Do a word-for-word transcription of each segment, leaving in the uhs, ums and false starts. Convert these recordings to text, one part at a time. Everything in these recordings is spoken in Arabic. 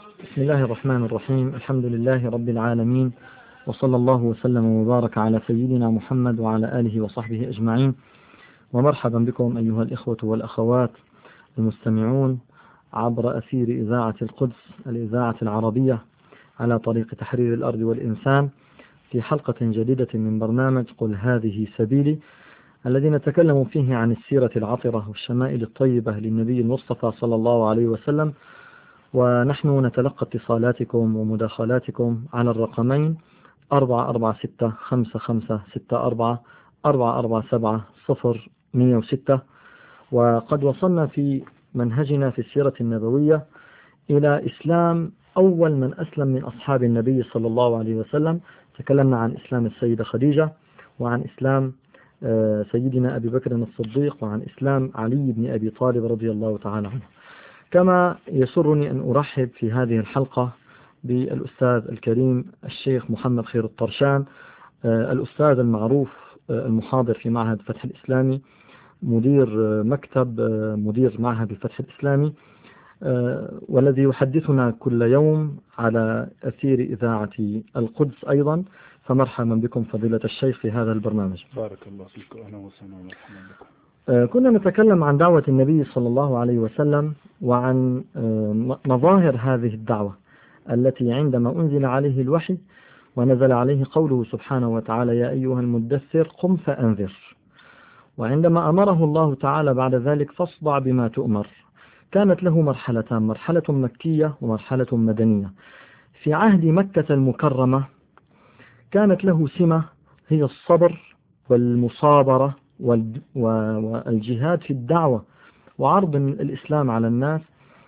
بسم الله الرحمن الرحيم. الحمد لله رب العالمين، وصلى الله وسلم وبارك على سيدنا محمد وعلى آله وصحبه أجمعين. ومرحبا بكم أيها الإخوة والأخوات المستمعون عبر أثير إذاعة القدس، الإذاعة العربية على طريق تحرير الأرض والإنسان، في حلقة جديدة من برنامج قل هذه سبيلي، الذي نتكلم فيه عن السيرة العطرة والشمائل الطيبة للنبي المصطفى صلى الله عليه وسلم. ونحن نتلقى اتصالاتكم ومداخلاتكم على الرقمين أربعة أربعة ستة خمسة خمسة ستة أربعة أربعة أربعة سبعة صفر مئة وستة. وقد وصلنا في منهجنا في السيرة النبوية إلى إسلام أول من أسلم من أصحاب النبي صلى الله عليه وسلم. تكلمنا عن إسلام السيدة خديجة، وعن إسلام سيدنا أبي بكر الصديق، وعن إسلام علي بن أبي طالب رضي الله تعالى عنه. كما يسرني أن أرحب في هذه الحلقة بالأستاذ الكريم الشيخ محمد خير الطرشان، الأستاذ المعروف المحاضر في معهد فتح الإسلامي، مدير مكتب مدير معهد الفتح الإسلامي، والذي يحدثنا كل يوم على أثير إذاعة القدس أيضا. فمرحبا بكم فضيلة الشيخ في هذا البرنامج. بارك الله فيك، أهلا وسهلا ومرحبا بكم. كنا نتكلم عن دعوة النبي صلى الله عليه وسلم، وعن مظاهر هذه الدعوة التي عندما أنزل عليه الوحي ونزل عليه قوله سبحانه وتعالى يا أيها المدثر قم فأنذر، وعندما أمره الله تعالى بعد ذلك فاصدع بما تؤمر، كانت له مرحلتان، مرحلة مكية ومرحلة مدنية. في عهد مكة المكرمة كانت له سمة هي الصبر والمصابرة والجهاد في الدعوة وعرض الإسلام على الناس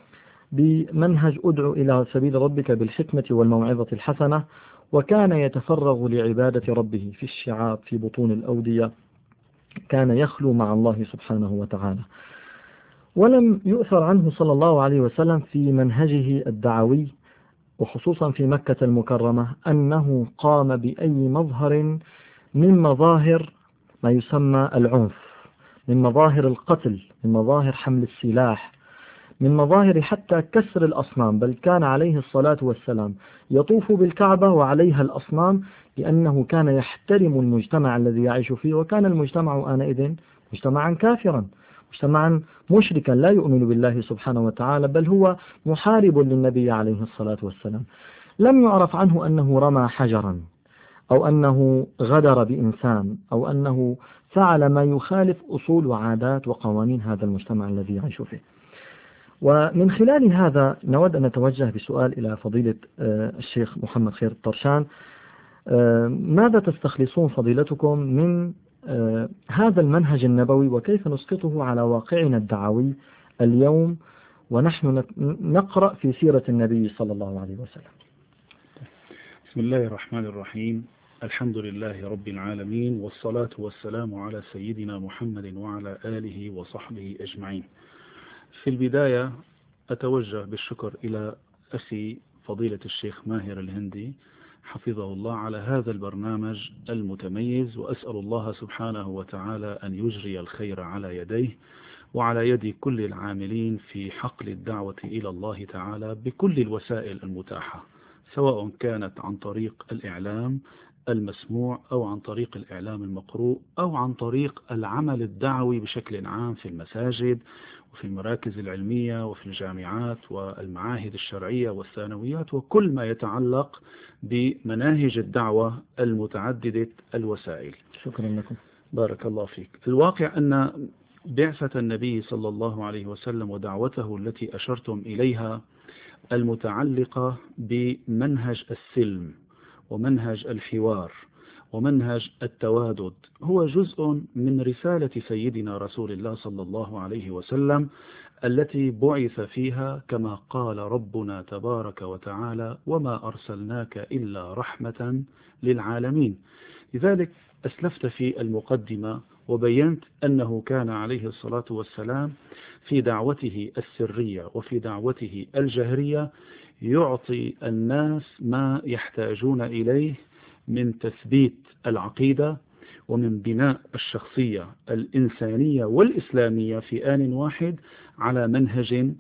بمنهج أدعو إلى سبيل ربك بالحكمة والموعظة الحسنة. وكان يتفرغ لعبادة ربه في الشعاب في بطون الأودية، كان يخلو مع الله سبحانه وتعالى. ولم يؤثر عنه صلى الله عليه وسلم في منهجه الدعوي، وخصوصا في مكة المكرمة، أنه قام بأي مظهر من مظاهر ما يسمى العنف، من مظاهر القتل، من مظاهر حمل السلاح، من مظاهر حتى كسر الأصنام. بل كان عليه الصلاة والسلام يطوف بالكعبة وعليها الأصنام، لأنه كان يحترم المجتمع الذي يعيش فيه، وكان المجتمع آنئذ مجتمعا كافرا، مجتمعا مشركا لا يؤمن بالله سبحانه وتعالى، بل هو محارب للنبي عليه الصلاة والسلام. لم يعرف عنه أنه رمى حجرا، أو أنه غدر بإنسان، أو أنه فعل ما يخالف أصول وعادات وقوانين هذا المجتمع الذي يعيش فيه. ومن خلال هذا نود أن نتوجه بسؤال إلى فضيلة الشيخ محمد خير الطرشان. ماذا تستخلصون فضيلتكم من هذا المنهج النبوي، وكيف نسقطه على واقعنا الدعوي اليوم ونحن نقرأ في سيرة النبي صلى الله عليه وسلم؟ بسم الله الرحمن الرحيم. الحمد لله رب العالمين، والصلاة والسلام على سيدنا محمد وعلى آله وصحبه أجمعين. في البداية أتوجه بالشكر إلى أخي فضيلة الشيخ ماهر الهندي حفظه الله على هذا البرنامج المتميز، وأسأل الله سبحانه وتعالى أن يجري الخير على يديه وعلى يد كل العاملين في حقل الدعوة إلى الله تعالى بكل الوسائل المتاحة، سواء كانت عن طريق الإعلام المسموع أو عن طريق الإعلام المقروء أو عن طريق العمل الدعوي بشكل عام في المساجد وفي المراكز العلمية وفي الجامعات والمعاهد الشرعية والثانويات وكل ما يتعلق بمناهج الدعوة المتعددة الوسائل. شكرا لكم. بارك الله فيك. الواقع أن بعثة النبي صلى الله عليه وسلم ودعوته التي أشرتم إليها المتعلقة بمنهج السلم ومنهج الحوار ومنهج التوادد هو جزء من رسالة سيدنا رسول الله صلى الله عليه وسلم التي بعث فيها كما قال ربنا تبارك وتعالى وما أرسلناك إلا رحمة للعالمين. لذلك أسلفت في المقدمة وبينت أنه كان عليه الصلاة والسلام في دعوته السرية وفي دعوته الجهرية يعطي الناس ما يحتاجون إليه من تثبيت العقيدة ومن بناء الشخصية الإنسانية والإسلامية في آن واحد على منهج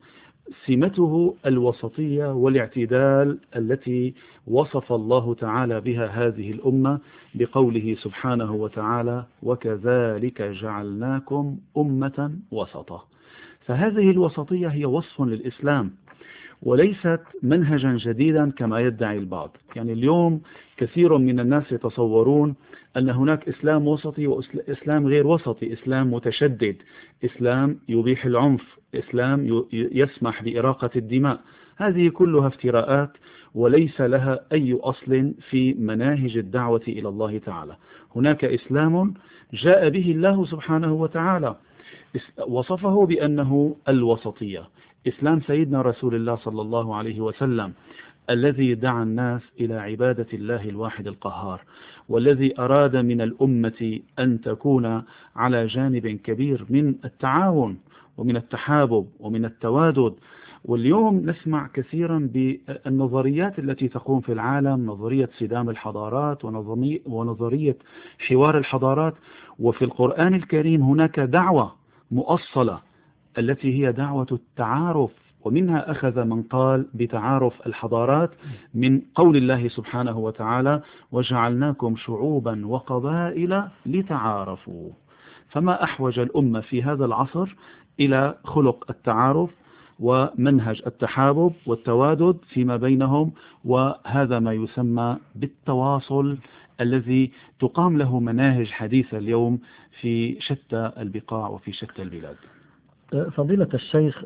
سمته الوسطية والاعتدال التي وصف الله تعالى بها هذه الأمة بقوله سبحانه وتعالى وكذلك جعلناكم أمة وسطا. فهذه الوسطية هي وصف للإسلام وليست منهجا جديدا كما يدعي البعض. يعني اليوم كثير من الناس يتصورون أن هناك إسلام وسطي وإسلام غير وسطي، إسلام متشدد، إسلام يبيح العنف، إسلام يسمح بإراقة الدماء. هذه كلها افتراءات وليس لها أي أصل في مناهج الدعوة إلى الله تعالى. هناك إسلام جاء به الله سبحانه وتعالى وصفه بأنه الوسطية، إسلام سيدنا رسول الله صلى الله عليه وسلم الذي دعا الناس إلى عبادة الله الواحد القهار، والذي أراد من الأمة أن تكون على جانب كبير من التعاون ومن التحابب ومن التوادد. واليوم نسمع كثيرا بالنظريات التي تقوم في العالم، نظرية صدام الحضارات ونظرية حوار الحضارات، وفي القرآن الكريم هناك دعوة مؤصلة التي هي دعوة التعارف، ومنها أخذ من قال بتعارف الحضارات من قول الله سبحانه وتعالى وجعلناكم شعوبا وقبائل لتعارفوا. فما أحوج الأمة في هذا العصر إلى خلق التعارف ومنهج التحابب والتوادد فيما بينهم، وهذا ما يسمى بالتواصل الذي تقام له مناهج حديثة اليوم في شتى البقاع وفي شتى البلاد. فضيلة الشيخ،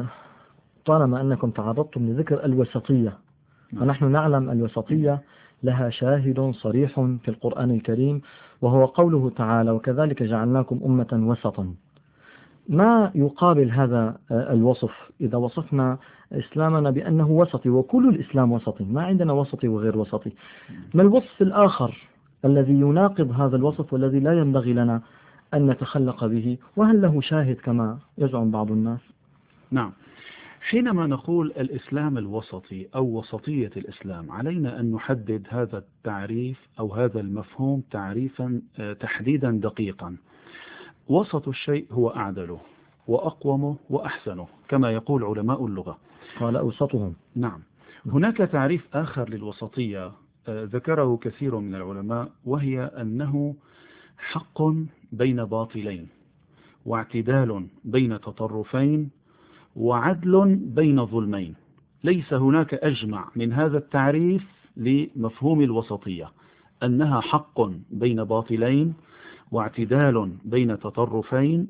طالما أنكم تعرضتم لذكر الوسطية، ونحن نعلم الوسطية لها شاهد صريح في القرآن الكريم وهو قوله تعالى وكذلك جعلناكم أمة وسطا. ما يقابل هذا الوصف إذا وصفنا إسلامنا بأنه وسطي وكل الإسلام وسطي، ما عندنا وسطي وغير وسطي؟ ما الوصف الآخر الذي يناقض هذا الوصف والذي لا ينبغي لنا أن نتخلق به، وهل له شاهد كما يزعم بعض الناس؟ نعم، حينما نقول الإسلام الوسطي أو وسطية الإسلام علينا أن نحدد هذا التعريف أو هذا المفهوم تعريفا تحديدا دقيقا. وسط الشيء هو أعدله وأقومه وأحسنه كما يقول علماء اللغة، قال أوسطهم. نعم، هناك تعريف آخر للوسطية ذكره كثير من العلماء، وهي أنه حق بين باطلين، واعتدال بين تطرفين، وعدل بين ظلمين. ليس هناك أجمع من هذا التعريف لمفهوم الوسطية، أنها حق بين باطلين واعتدال بين تطرفين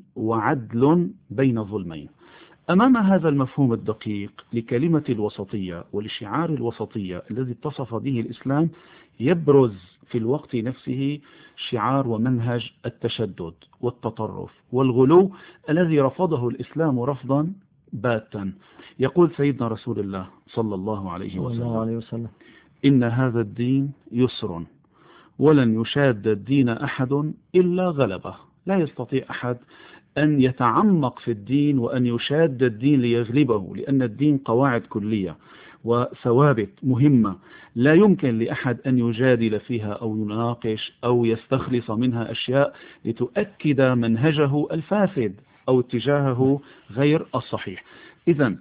وعدل بين ظلمين. أمام هذا المفهوم الدقيق لكلمة الوسطية ولشعار الوسطية الذي اتصف به الإسلام، يبرز في الوقت نفسه شعار ومنهج التشدد والتطرف والغلو الذي رفضه الإسلام رفضا باتا. يقول سيدنا رسول الله صلى الله عليه وسلم إن هذا الدين يسر ولن يشاد الدين أحد إلا غلبه. لا يستطيع أحد أن يتعمق في الدين وأن يشاد الدين ليغلبه، لأن الدين قواعد كلية وثوابت مهمة لا يمكن لأحد أن يجادل فيها أو يناقش أو يستخلص منها أشياء لتؤكد منهجه الفاسد أو اتجاهه غير الصحيح. إذن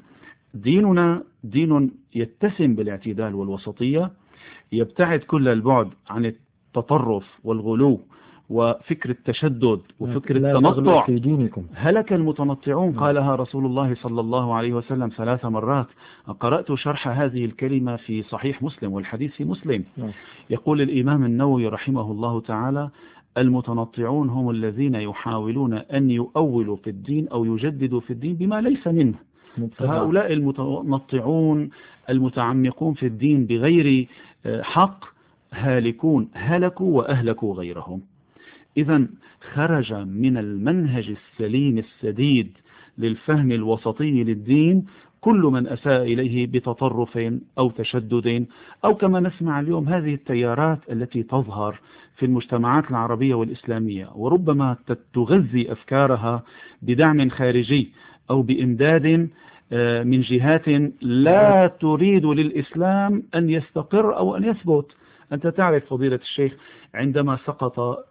ديننا دين يتسم بالاعتدال والوسطية، يبتعد كل البعد عن التطرف والغلو وفكر التشدد وفكر التنطع. في دينكم هلك المتنطعون قالها رسول الله صلى الله عليه وسلم ثلاث مرات. قرأت شرح هذه الكلمة في صحيح مسلم والحديث في مسلم. يقول الإمام النووي رحمه الله تعالى المتنطعون هم الذين يحاولون أن يؤولوا في الدين أو يجددوا في الدين بما ليس منه. فهؤلاء المتنطعون المتعمقون في الدين بغير حق هالكون، هلكوا وأهلكوا غيرهم. إذن خرج من المنهج السليم السديد للفهم الوسطي للدين كل من أساء إليه بتطرف أو تشدد، أو كما نسمع اليوم هذه التيارات التي تظهر في المجتمعات العربية والإسلامية، وربما تغذي أفكارها بدعم خارجي أو بإمداد من جهات لا تريد للإسلام أن يستقر أو أن يثبت. أنت تعرف فضيلة الشيخ عندما سقط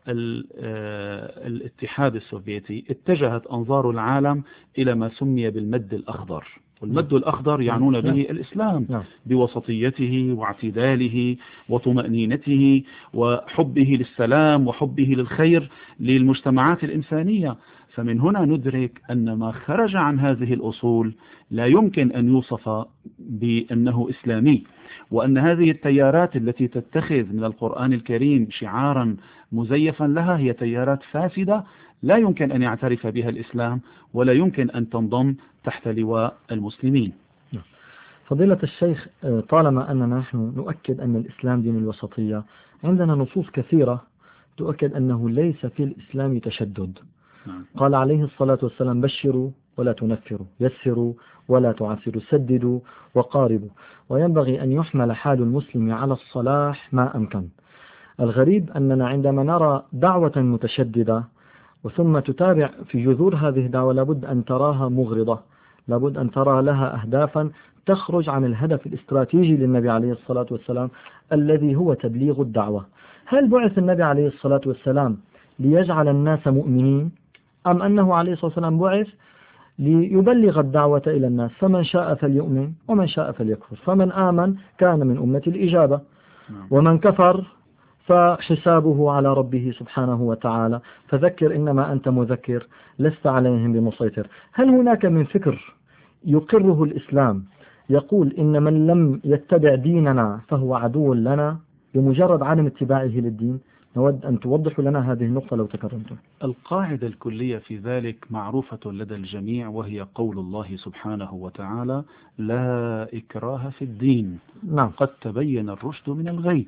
الاتحاد السوفيتي اتجهت أنظار العالم إلى ما سمي بالمد الأخضر، والمد الأخضر يعنون به الإسلام بوسطيته واعتداله وطمأنينته وحبه للسلام وحبه للخير للمجتمعات الإنسانية. فمن هنا ندرك أن ما خرج عن هذه الأصول لا يمكن أن يوصف بأنه إسلامي، وأن هذه التيارات التي تتخذ من القرآن الكريم شعارا مزيفا لها هي تيارات فاسدة لا يمكن أن يعترف بها الإسلام ولا يمكن أن تنضم تحت لواء المسلمين. فضيلة الشيخ، طالما أننا نحن نؤكد أن الإسلام دين الوسطية، عندنا نصوص كثيرة تؤكد أنه ليس في الإسلام تشدد. قال عليه الصلاة والسلام: بشروا ولا تنفروا، يسروا ولا تعسروا، سددوا وقاربوا. وينبغي أن يحمل حال المسلم على الصلاح ما أمكن. الغريب أننا عندما نرى دعوة متشددة وثم تتابع في جذور هذه الدعوة لابد أن تراها مغرضة، لابد أن ترى لها أهدافا تخرج عن الهدف الاستراتيجي للنبي عليه الصلاة والسلام الذي هو تبليغ الدعوة. هل بعث النبي عليه الصلاة والسلام ليجعل الناس مؤمنين، أم أنه عليه الصلاة والسلام بعث ليبلغ الدعوة إلى الناس؟ فمن شاء فليؤمن ومن شاء فليكفر، فمن آمن كان من أمة الإجابة، ومن كفر فحسابه على ربه سبحانه وتعالى. فذكر إنما أنت مذكر لست عليهم بمسيطر. هل هناك من فكر يقره الإسلام يقول إن من لم يتبع ديننا فهو عدو لنا بمجرد عدم اتباعه للدين؟ نود أن توضح لنا هذه النقطة لو تكرمتم. القاعدة الكلية في ذلك معروفة لدى الجميع، وهي قول الله سبحانه وتعالى: لا إكراه في الدين، نعم. قد تبين الرشد من الغي.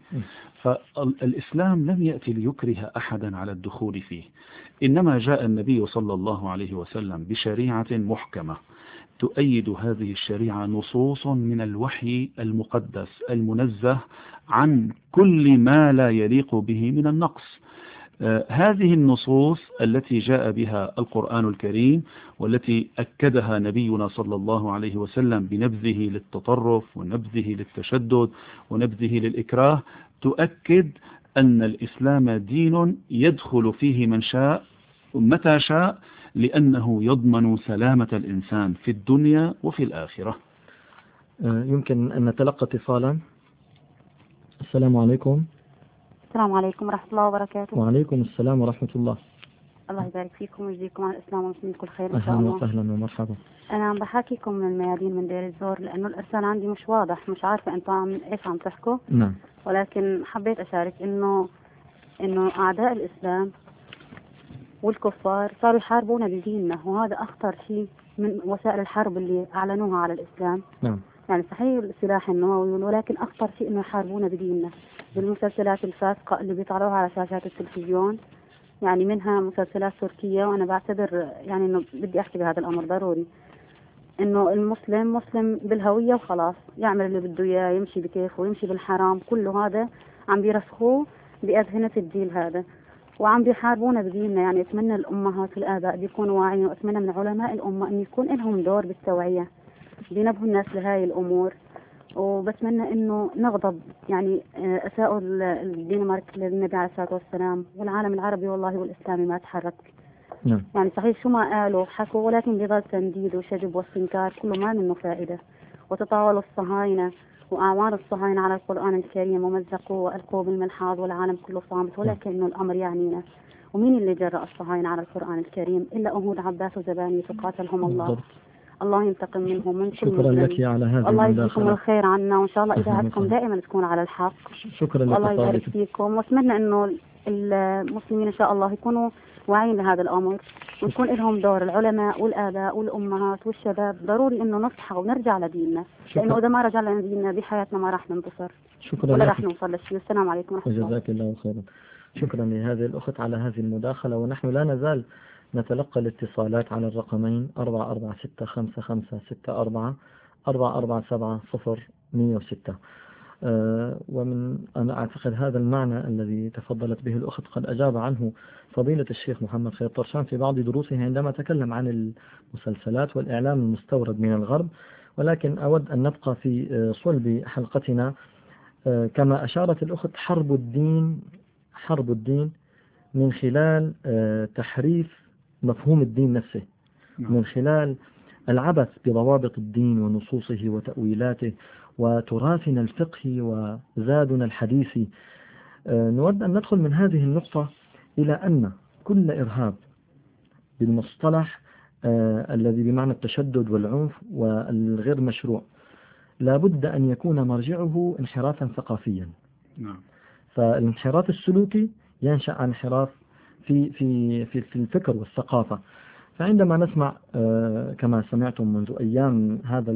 فالإسلام لم يأتي ليكره أحدا على الدخول فيه، إنما جاء النبي صلى الله عليه وسلم بشريعة محكمة تؤيد هذه الشريعة نصوص من الوحي المقدس المنزه عن كل ما لا يليق به من النقص. آه هذه النصوص التي جاء بها القرآن الكريم والتي أكدها نبينا صلى الله عليه وسلم بنبذه للتطرف ونبذه للتشدد ونبذه للإكراه تؤكد أن الإسلام دين يدخل فيه من شاء متى شاء، لأنه يضمن سلامة الإنسان في الدنيا وفي الآخرة. يمكن أن نتلقى اتصالا. السلام عليكم. السلام عليكم ورحمة الله وبركاته. وعليكم السلام ورحمة الله. الله يبارك فيكم ويجزيكم عن الإسلام والمسلمين كل خير إن شاء الله. الله. أهلا ومرحبا. أنا عم بحاكيكم من الميادين من دير الزور، لأنه الإرسال عندي مش واضح، مش عارفة أنتم عم إيش عم تحكوا. نعم. ولكن حبيت أشارك إنه إنه أعداء الإسلام والكفار صاروا يحاربونا بديننا، وهذا أخطر شيء من وسائل الحرب اللي أعلنوها على الإسلام. نعم. يعني صحيح السلاح النووي، ولكن أخطر شيء إنه يحاربونا بديننا بالمسلسلات الفاسقة اللي بيطلعوها على شاشات التلفزيون، يعني منها مسلسلات تركية. وأنا بعتذر يعني إنه بدي أحكي بهذا الأمر ضروري، إنه المسلم مسلم بالهوية وخلاص، يعمل اللي بده إياه، يمشي بكيفه ويمشي بالحرام، كله هذا عم بيرسخوه بأذهنة الجيل هذا، وعم بيحاربونا بديننا. يعني أتمنى الأمهات والآباء بيكونوا واعيين، وأتمنى من علماء الأمة أن يكون لهم دور بالتوعية، بينبهوا الناس لهاي الأمور. وبتمنى إنه نغضب يعني أساءوا الدنمارك للنبي عليه الصلاة والسلام، والعالم العربي والله والإسلامي ما تحرك. نعم. يعني صحيح شو ما قالوا حكوا، ولكن بظل تنديد وشجب واستنكار كله ما منه فائدة. وتطاول الصهاينة وأعوان الصهاينة على القرآن الكريم ومزقوا وألقوا بالملحاظ، والعالم كله صامت، ولكن الأمر يعنينا. ومين اللي جرأ الصهاينة على القرآن الكريم إلا أهود عباس وزباني فقاتلهم الله. بالضبط. الله ينتقم منهم من كل شكرا لك على هذا. الله يجزيكم الخير عنا، وإن شاء الله إذاعتكم دائما تكون على الحق. شكرا لك. الله يبارك فيكم، وأتمنى إنه المسلمين إن شاء الله يكونوا واعيين لهذا الأمر، ويكون لهم دور العلماء والآباء والأمهات والشباب. ضروري إنه نصحى ونرجع لديننا، لأنه إذا ما رجعنا لديننا بحياتنا ما راح ننتصر. شكرا ولا لك. راح نوصل للشيء. السلام عليكم ورحمة الله. جزاك الله خيرا. شكرا لهذه الأخت على هذه المداخلة. ونحن لا نزال نتلقى الاتصالات على الرقمين أربعة أربعة ستة خمسة خمسة ستة أربعة أربعة أربعة سبعة صفر مئة وستة. أه ومن أنا أعتقد هذا المعنى الذي تفضلت به الأخت قد أجاب عنه فضيلة الشيخ محمد خير طرشان في بعض دروسه عندما تكلم عن المسلسلات والإعلام المستورد من الغرب. ولكن أود أن نبقى في صلب حلقتنا. أه كما أشارت الأخت، حرب الدين حرب الدين من خلال أه تحريف مفهوم الدين نفسه، من خلال العبث بضوابط الدين ونصوصه وتأويلاته وتراثنا الفقهي وزادنا الحديثي. نود أن ندخل من هذه النقطة إلى أن كل إرهاب بالمصطلح آه الذي بمعنى التشدد والعنف والغير مشروع لا بد أن يكون مرجعه انحرافا ثقافيا. نعم. فالانحراف السلوكي ينشأ عن انحراف في في في في الفكر والثقافة. فعندما نسمع آه كما سمعتم منذ أيام هذا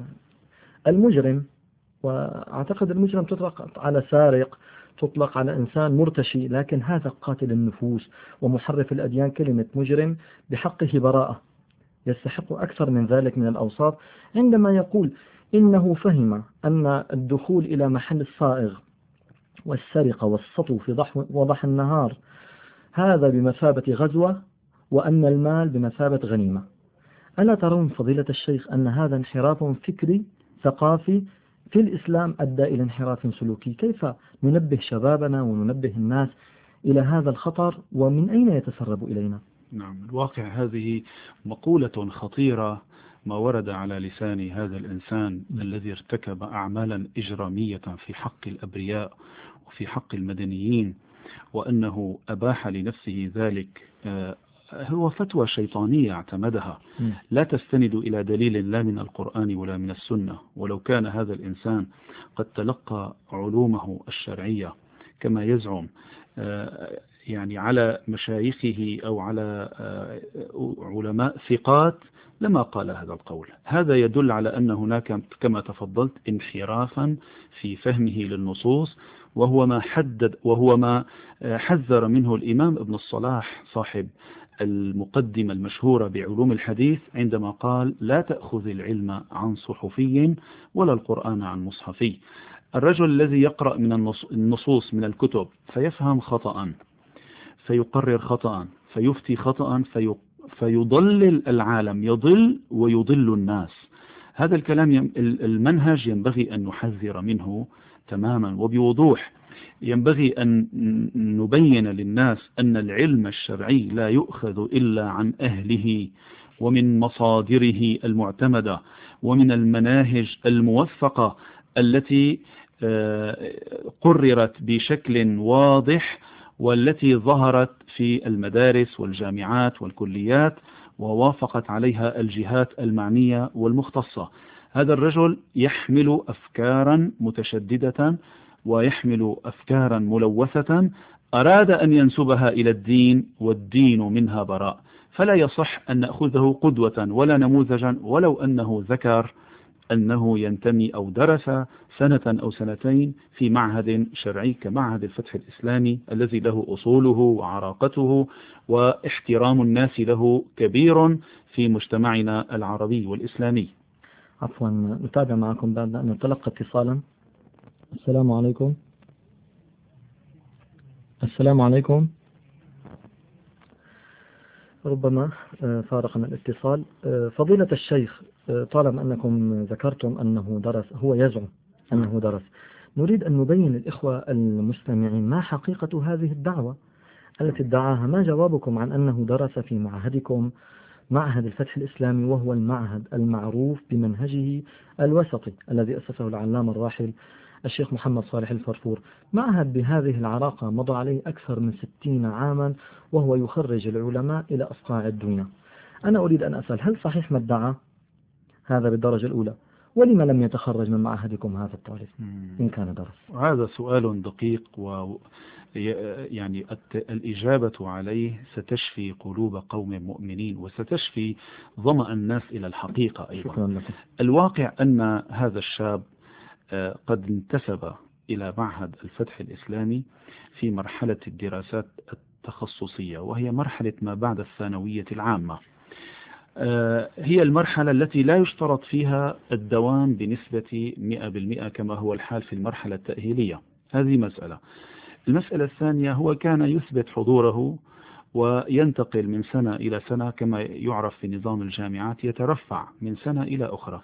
المجرم، وأعتقد المجرم تطلق على سارق، تطلق على إنسان مرتشي، لكن هذا قاتل النفوس ومحرف الأديان كلمة مجرم بحقه براءة، يستحق أكثر من ذلك من الأوصاف. عندما يقول إنه فهم أن الدخول إلى محل الصائغ والسرقة والسطو في وضح النهار هذا بمثابة غزوة، وأن المال بمثابة غنيمة. ألا ترون فضيلة الشيخ أن هذا انحراف فكري ثقافي في الإسلام أدى إلى انحراف سلوكي؟ كيف ننبه شبابنا وننبه الناس إلى هذا الخطر، ومن أين يتسرب إلينا؟ نعم، الواقع هذه مقولة خطيرة ما ورد على لسان هذا الإنسان الذي ارتكب أعمالا إجرامية في حق الأبرياء وفي حق المدنيين، وأنه أباح لنفسه ذلك. هو فتوى شيطانية اعتمدها لا تستند إلى دليل لا من القرآن ولا من السنة. ولو كان هذا الإنسان قد تلقى علومه الشرعية كما يزعم يعني على مشايخه أو على علماء ثقات لما قال هذا القول. هذا يدل على أن هناك كما تفضلت انحرافا في فهمه للنصوص، وهو ما حدد وهو ما حذر منه الإمام ابن الصلاح صاحب المقدمة المشهورة بعلوم الحديث عندما قال: لا تأخذ العلم عن صحفي ولا القرآن عن مصحفي. الرجل الذي يقرأ من النصوص من الكتب فيفهم خطأ، فيقرر خطأ، فيفتي خطأ، في فيضلل العالم، يضل ويضل الناس. هذا الكلام المنهج ينبغي أن نحذر منه تماما وبوضوح. ينبغي أن نبين للناس أن العلم الشرعي لا يؤخذ إلا عن أهله ومن مصادره المعتمدة ومن المناهج الموثقة التي قررت بشكل واضح والتي ظهرت في المدارس والجامعات والكليات ووافقت عليها الجهات المعنية والمختصة. هذا الرجل يحمل أفكارا متشددة ويحمل أفكارا ملوثة أراد أن ينسبها إلى الدين، والدين منها براء. فلا يصح أن نأخذه قدوة ولا نموذجا ولو أنه ذكر أنه ينتمي أو درس سنة أو سنتين في معهد شرعي كمعهد الفتح الإسلامي الذي له أصوله وعراقته واحترام الناس له كبير في مجتمعنا العربي والإسلامي. عفوا، نتابع معكم بعد أن نتلقى اتصالا. السلام عليكم. السلام عليكم. ربما فارقنا الاتصال. فضيلة الشيخ، طالما أنكم ذكرتم أنه درس، هو يزعم أنه درس، نريد أن نبين للإخوة المستمعين ما حقيقة هذه الدعوة التي ادعاها. ما جوابكم عن أنه درس في معهدكم، معهد الفتح الإسلامي، وهو المعهد المعروف بمنهجه الوسطي الذي أسسه العلامة الراحل الشيخ محمد صالح الفرفور، معهد بهذه العراقة مضى عليه أكثر من ستين عاما وهو يخرج العلماء إلى أصقاع الدنيا. أنا أريد أن أسأل، هل صحيح ما ادعى هذا بالدرجة الأولى؟ ولما لم يتخرج من معهدكم هذا الطالب إن كان درس؟ هذا سؤال دقيق، و يعني الإجابة عليه ستشفي قلوب قوم مؤمنين وستشفي ظمأ الناس إلى الحقيقة أيضا. شكرا لك. الواقع أن هذا الشاب قد انتسب إلى معهد الفتح الإسلامي في مرحلة الدراسات التخصصية، وهي مرحلة ما بعد الثانوية العامة. هي المرحلة التي لا يشترط فيها الدوام بنسبة مئة بالمئة كما هو الحال في المرحلة التأهيلية. هذه مسألة. المسألة الثانية، هو كان يثبت حضوره وينتقل من سنة إلى سنة كما يعرف في نظام الجامعات، يترفع من سنة إلى أخرى.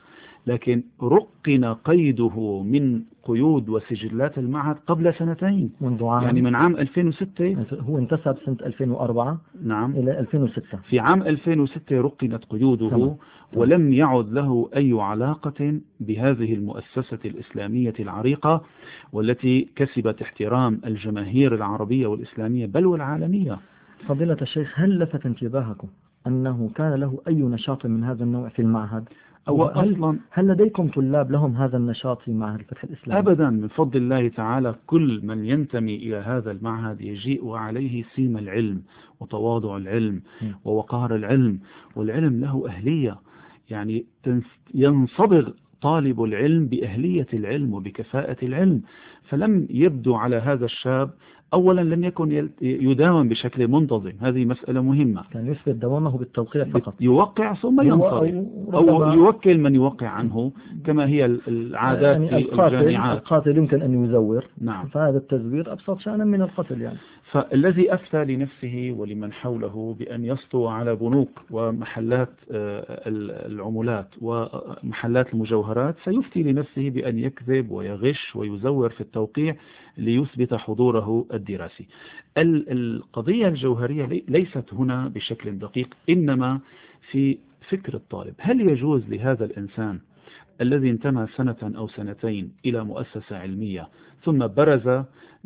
لكن رقن قيده من قيود وسجلات المعهد قبل سنتين، منذ عام يعني من عام ألفين وستة. هو انتسب سنة ألفين وأربعة نعم إلى ألفين وستة. في عام ألفين وستة رقنت قيوده. تمام. ولم يعد له أي علاقة بهذه المؤسسة الإسلامية العريقة والتي كسبت احترام الجماهير العربية والإسلامية بل والعالمية. فضيلة الشيخ، هل لفت انتباهكم أنه كان له أي نشاط من هذا النوع في المعهد؟ أو هل, أصلا هل لديكم طلاب لهم هذا النشاط في معهد الفتح الإسلامي؟ أبدا، من فضل الله تعالى كل من ينتمي إلى هذا المعهد يجيء عليه سيم العلم وتواضع العلم م. ووقار العلم، والعلم له أهلية، يعني ينصبغ طالب العلم بأهلية العلم وبكفاءة العلم. فلم يبدو على هذا الشاب، أولا لم يكن يداوم بشكل منتظم، هذه مسألة مهمة، كان يثبت دوامه بالتوقيع فقط، يوقع ثم ينصرف أو يوكل من يوقع عنه كما هي العادات يعني في القاتل الجامعات. القاتل يمكن أن يزور، نعم. فهذا التزوير أبسط شأنا من القتل يعني. فالذي أفتى لنفسه ولمن حوله بأن يسطو على بنوك ومحلات العملات ومحلات المجوهرات سيفتي لنفسه بأن يكذب ويغش ويزور في التوقيع ليثبت حضوره الدراسي. القضية الجوهرية ليست هنا بشكل دقيق، إنما في فكر الطالب. هل يجوز لهذا الإنسان الذي انتمى سنة أو سنتين إلى مؤسسة علمية ثم برز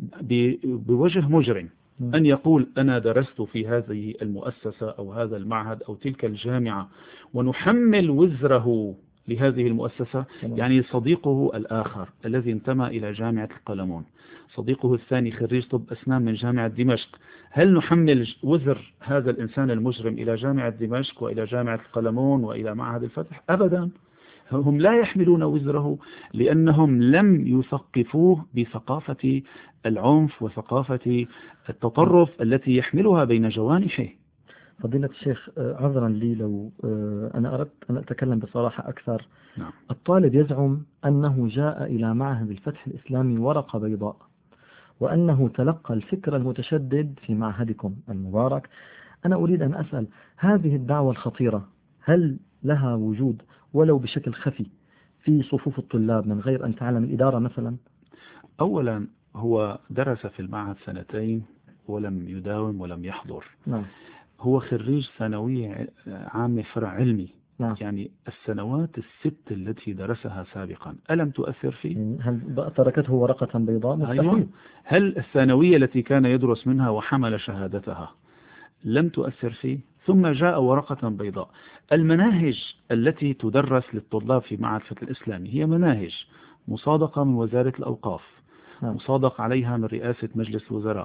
بوجه مجرم أن يقول أنا درست في هذه المؤسسة أو هذا المعهد أو تلك الجامعة، ونحمل وزره لهذه المؤسسة؟ يعني صديقه الآخر الذي انتمى إلى جامعة القلمون، صديقه الثاني خريج طب أسنان من جامعة دمشق، هل نحمل وزر هذا الإنسان المجرم إلى جامعة دمشق وإلى جامعة القلمون وإلى معهد الفتح؟ أبدا، هم لا يحملون وزره لأنهم لم يثقفوه بثقافة العنف وثقافة التطرف التي يحملها بين جوانحه. فضيلة الشيخ، عذرا لي لو أنا أردت أن أتكلم بصراحة أكثر. نعم. الطالب يزعم أنه جاء إلى معهد الفتح الإسلامي ورقة بيضاء، وأنه تلقى الفكر المتشدد في معهدكم المبارك. أنا أريد أن أسأل، هذه الدعوة الخطيرة هل لها وجود ولو بشكل خفي في صفوف الطلاب من غير أن تعلم الإدارة مثلا؟ أولا هو درس في المعهد سنتين ولم يداوم ولم يحضر. نعم. هو خريج ثانوية عامة فرع علمي. نعم. يعني السنوات الست التي درسها سابقا ألم تؤثر فيه؟ هل تركته ورقة بيضاء؟ مستحيل. أيوة. هل الثانوية التي كان يدرس منها وحمل شهادتها لم تؤثر فيه؟ ثم جاء ورقة بيضاء. المناهج التي تدرس للطلاب في معهد الفتح الإسلامي هي مناهج مصادقة من وزارة الأوقاف، نعم. مصادق عليها من رئاسة مجلس الوزراء،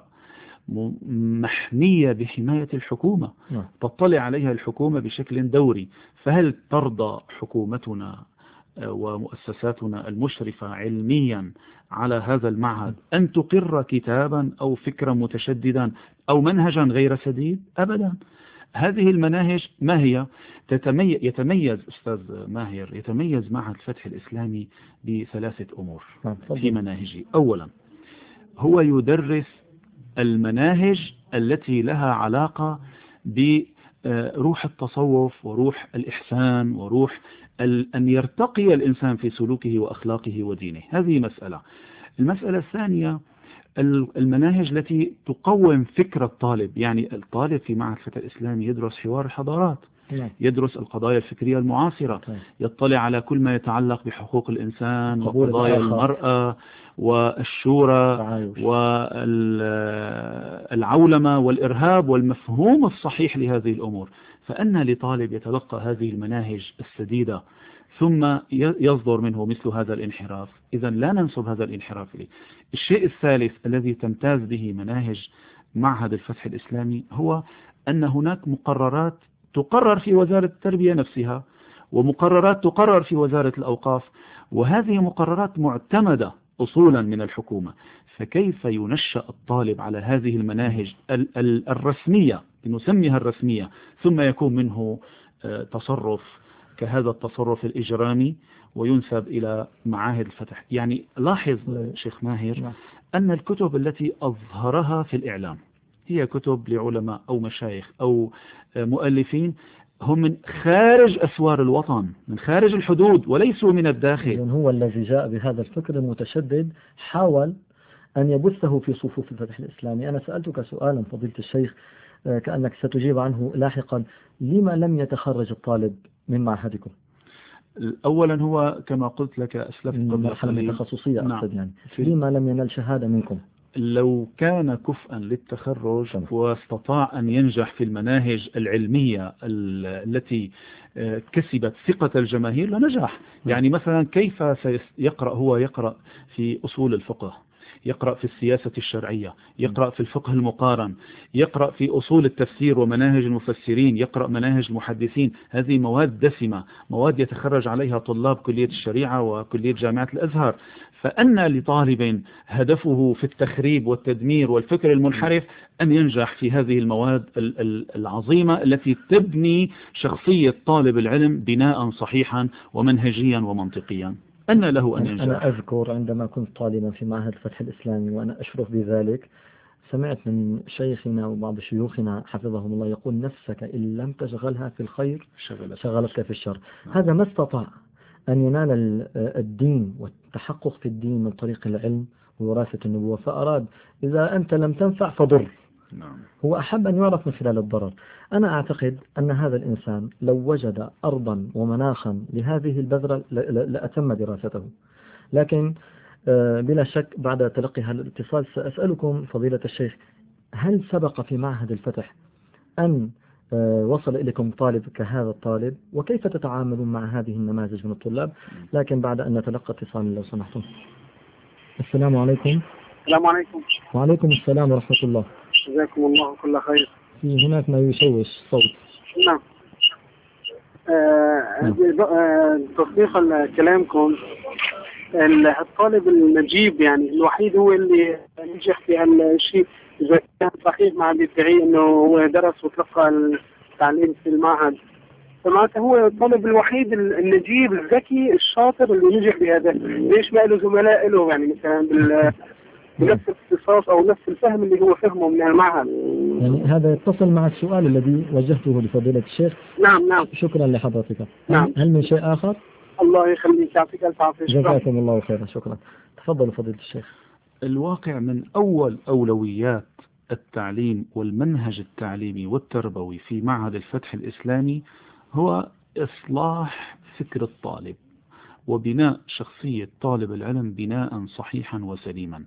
محمية بحماية الحكومة، نعم. تطلع عليها الحكومة بشكل دوري. فهل ترضى حكومتنا ومؤسساتنا المشرفة علميا على هذا المعهد أن تقر كتابا أو فكرا متشددا أو منهجا غير سديد؟ أبدا. هذه المناهج ما هي؟ تتميز يتميز أستاذ ماهر يتميز معهد الفتح الإسلامي بثلاثة أمور في مناهجه. أولا، هو يدرس المناهج التي لها علاقة بروح التصوف وروح الإحسان وروح أن يرتقي الإنسان في سلوكه وأخلاقه ودينه. هذه مسألة. المسألة الثانية، المناهج التي تقوم فكر الطالب. يعني الطالب في معهد الفتح الإسلامي يدرس حوار الحضارات، يدرس القضايا الفكرية المعاصرة، يطلع على كل ما يتعلق بحقوق الإنسان وقضايا المرأة والشورى والعولمة والإرهاب والمفهوم الصحيح لهذه الأمور. فأن لطالب يتلقى هذه المناهج السديدة ثم يصدر منه مثل هذا الانحراف؟ إذن لا ننسب هذا الانحراف إليه. الشيء الثالث الذي تمتاز به مناهج معهد الفتح الإسلامي هو أن هناك مقررات تقرر في وزارة التربية نفسها ومقررات تقرر في وزارة الأوقاف، وهذه مقررات معتمدة أصولا من الحكومة. فكيف ينشأ الطالب على هذه المناهج الرسمية، نسميها الرسمية، ثم يكون منه تصرف كهذا التصرف الإجرامي وينسب إلى معاهد الفتح؟ يعني لاحظ شيخ ماهر أن الكتب التي أظهرها في الإعلام هي كتب لعلماء أو مشايخ أو مؤلفين هم من خارج أسوار الوطن، من خارج الحدود وليسوا من الداخل. إذن هو الذي جاء بهذا الفكر المتشدد حاول أن يبثه في صفوف الفتح الإسلامي. أنا سألتك سؤالا فضيلة الشيخ كأنك ستجيب عنه لاحقا، لما لم يتخرج الطالب من معهدكم؟ أولا هو كما قلت لك أسلفت قبل مرحلة من التخصصية أقصد، يعني لما لم ينال شهادة منكم؟ لو كان كفءا للتخرج واستطاع أن ينجح في المناهج العلمية التي كسبت ثقة الجماهير لنجح. يعني مثلا كيف سيقرأ هو يقرأ في أصول الفقه، يقرأ في السياسة الشرعية، يقرأ في الفقه المقارن، يقرأ في أصول التفسير ومناهج المفسرين، يقرأ مناهج المحدثين. هذه مواد دسمة، مواد يتخرج عليها طلاب كلية الشريعة وكلية جامعة الأزهر. فأن لطالب هدفه في التخريب والتدمير والفكر المنحرف أن ينجح في هذه المواد العظيمة التي تبني شخصية طالب العلم بناء صحيحا ومنهجيا ومنطقيا؟ أن له أن ينجح. أنا أذكر عندما كنت طالبا في معهد الفتح الإسلامي وأنا أشرف بذلك، سمعت من شيخنا وبعض شيوخنا حفظهم الله يقول: نفسك إن لم تشغلها في الخير شغلتك في الشر. هذا ما استطاع أن ينال الدين والتحقق في الدين من طريق العلم ووراثة النبوة، فأراد إذا أنت لم تنفع فضر. نعم. هو أحب أن يعرف من خلال الضرر. أنا أعتقد أن هذا الإنسان لو وجد أرضا ومناخا لهذه البذرة لأتم دراسته. لكن بلا شك بعد تلقي هذا الاتصال سأسألكم فضيلة الشيخ، هل سبق في معهد الفتح أن وصل إليكم طالب كهذا الطالب، وكيف تتعاملون مع هذه النماذج من الطلاب؟ لكن بعد أن نتلقى اتصال لو سمحتم. السلام عليكم. السلام عليكم. وعليكم السلام ورحمة الله. جزاكم الله كل خير. في هناك ما يشوش صوت. نعم. تصديقا لكلامكم، الطالب النجيب يعني الوحيد هو اللي نجح في هالشيء، إذا كان صحيح ما عم يدعي إنه هو درس وتلقى التعليم في المعهد، فمعناته هو الطالب الوحيد النجيب الذكي الشاطر اللي نجح بهذا. ليش ما له زملاء له يعني مثلا بال بنفس الاختصاص أو نفس الفهم اللي هو فهمه من المعهد؟ يعني هذا يتصل مع السؤال الذي وجهته لفضيلة الشيخ. نعم نعم. شكرا لحضرتك. نعم. هل من شيء آخر؟ الله يخليك، يعطيك ألف عافية. جزاكم الله خيرا. شكرا. تفضل فضيلة الشيخ. الواقع من أول أولويات التعليم والمنهج التعليمي والتربوي في معهد الفتح الإسلامي هو إصلاح فكر الطالب وبناء شخصية طالب العلم بناء صحيحا وسليما.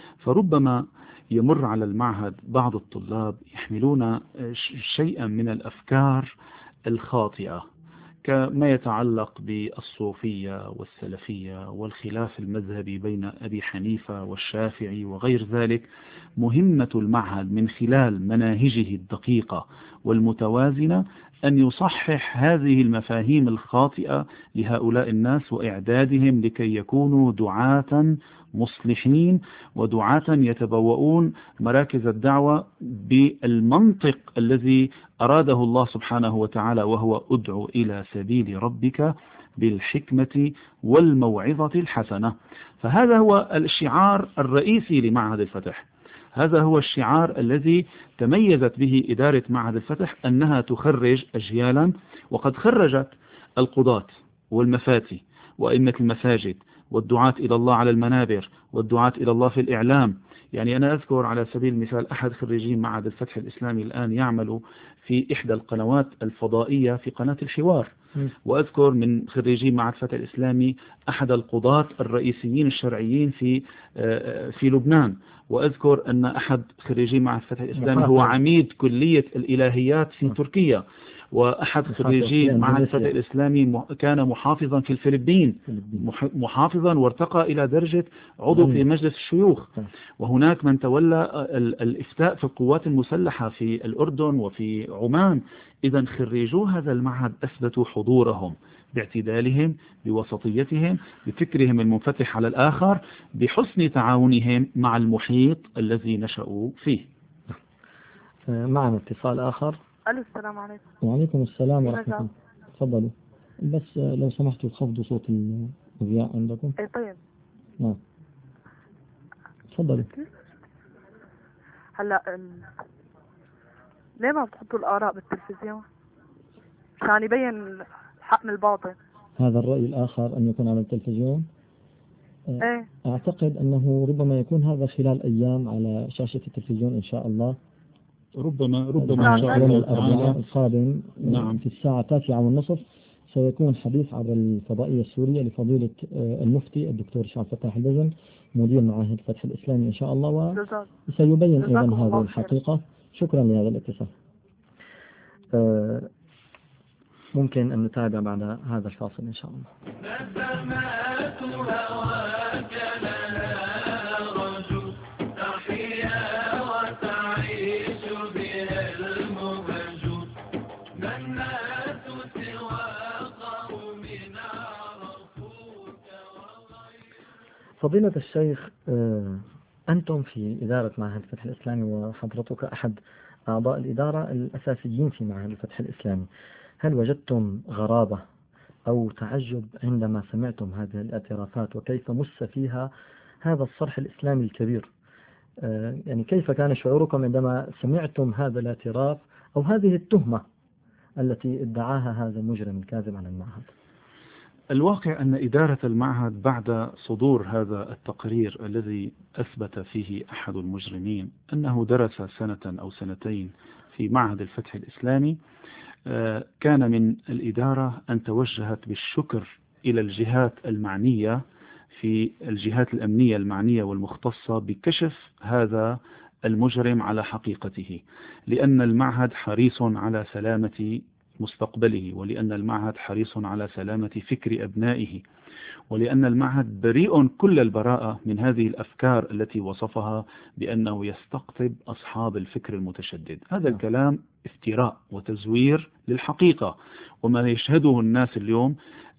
فربما يمر على المعهد بعض الطلاب يحملون شيئا من الأفكار الخاطئة كما يتعلق بالصوفية والسلفية والخلاف المذهبي بين أبي حنيفة والشافعي وغير ذلك. مهمة المعهد من خلال مناهجه الدقيقة والمتوازنة أن يصحح هذه المفاهيم الخاطئة لهؤلاء الناس وإعدادهم لكي يكونوا دعاة مصلحين ودعاة يتبوؤون مراكز الدعوة بالمنطق الذي أراده الله سبحانه وتعالى، وهو أدعو إلى سبيل ربك بالحكمة والموعظة الحسنة. فهذا هو الشعار الرئيسي لمعهد الفتح، هذا هو الشعار الذي تميزت به إدارة معهد الفتح، أنها تخرج أجيالا، وقد خرجت القضاة والمفاتي وأئمة المساجد والدعاة إلى الله على المنابر والدعاة إلى الله في الإعلام. يعني أنا أذكر على سبيل المثال أحد خريجين معهد الفتح الإسلامي الآن يعمل في إحدى القنوات الفضائية في قناة الحوار، وأذكر من خريجين معهد الفتح الإسلامي أحد القضاة الرئيسيين الشرعيين في في لبنان، وأذكر أن أحد خريجين معهد الفتح الإسلامي هو عميد كلية الإلهيات في تركيا، وأحد خريجين معهد الفتح الإسلامي كان محافظا في الفلبين، محافظا وارتقى إلى درجة عضو في مجلس الشيوخ. وهناك من تولى الإفتاء في القوات المسلحة في الأردن وفي عمان. إذا خريجو هذا المعهد أثبتوا حضورهم باعتدالهم، بوسطيتهم، بفكرهم المنفتح على الآخر، بحسن تعاونهم مع المحيط الذي نشأوا فيه. معنا اتصال آخر. ألو، السلام عليكم. وعليكم السلام ورحمة الله. تفضلوا، بس لو سمحتوا خفضوا صوت المذياع عندكم. اي طيب. نعم تفضلوا. هلا ال... ليه ما بتحطوا الآراء بالتلفزيون؟ يعني يبين الحق من الباطل. هذا الرأي الآخر أن يكون على التلفزيون ايه أعتقد أنه ربما يكون هذا خلال أيام على شاشة التلفزيون إن شاء الله. ربما ربما إن شاء يوم الله الأربعاء تعالى. القادم نعم. في الساعة التاسعة والنصف سيكون حديث عبر الفضائية السورية لفضيلة المفتي الدكتور شعب فتاح البزم مدير معاهد فتح الإسلامي إن شاء الله، وسيبين أيضا هذه الحقيقة. شكرا لهذا الاتصال. ممكن أن نتابع بعد هذا الفاصل إن شاء الله. فضيلة الشيخ، أنتم في إدارة معهد الفتح الإسلامي وحضرتك أحد أعضاء الإدارة الأساسيين في معهد الفتح الإسلامي، هل وجدتم غرابة أو تعجب عندما سمعتم هذه الاعترافات وكيف مس فيها هذا الصرح الإسلامي الكبير؟ يعني كيف كان شعوركم عندما سمعتم هذا الاعتراف أو هذه التهمة التي ادعاها هذا المجرم الكاذب على المعهد؟ الواقع أن إدارة المعهد بعد صدور هذا التقرير الذي أثبت فيه أحد المجرمين أنه درس سنة أو سنتين في معهد الفتح الإسلامي، كان من الإدارة أن توجهت بالشكر إلى الجهات المعنية في الجهات الأمنية المعنية والمختصة بكشف هذا المجرم على حقيقته، لأن المعهد حريص على سلامة مستقبله، ولأن المعهد حريص على سلامة فكر أبنائه، ولأن المعهد بريء كل البراءة من هذه الأفكار التي وصفها بأنه يستقطب أصحاب الفكر المتشدد. هذا الكلام افتراء وتزوير للحقيقة، وما يشهده الناس اليوم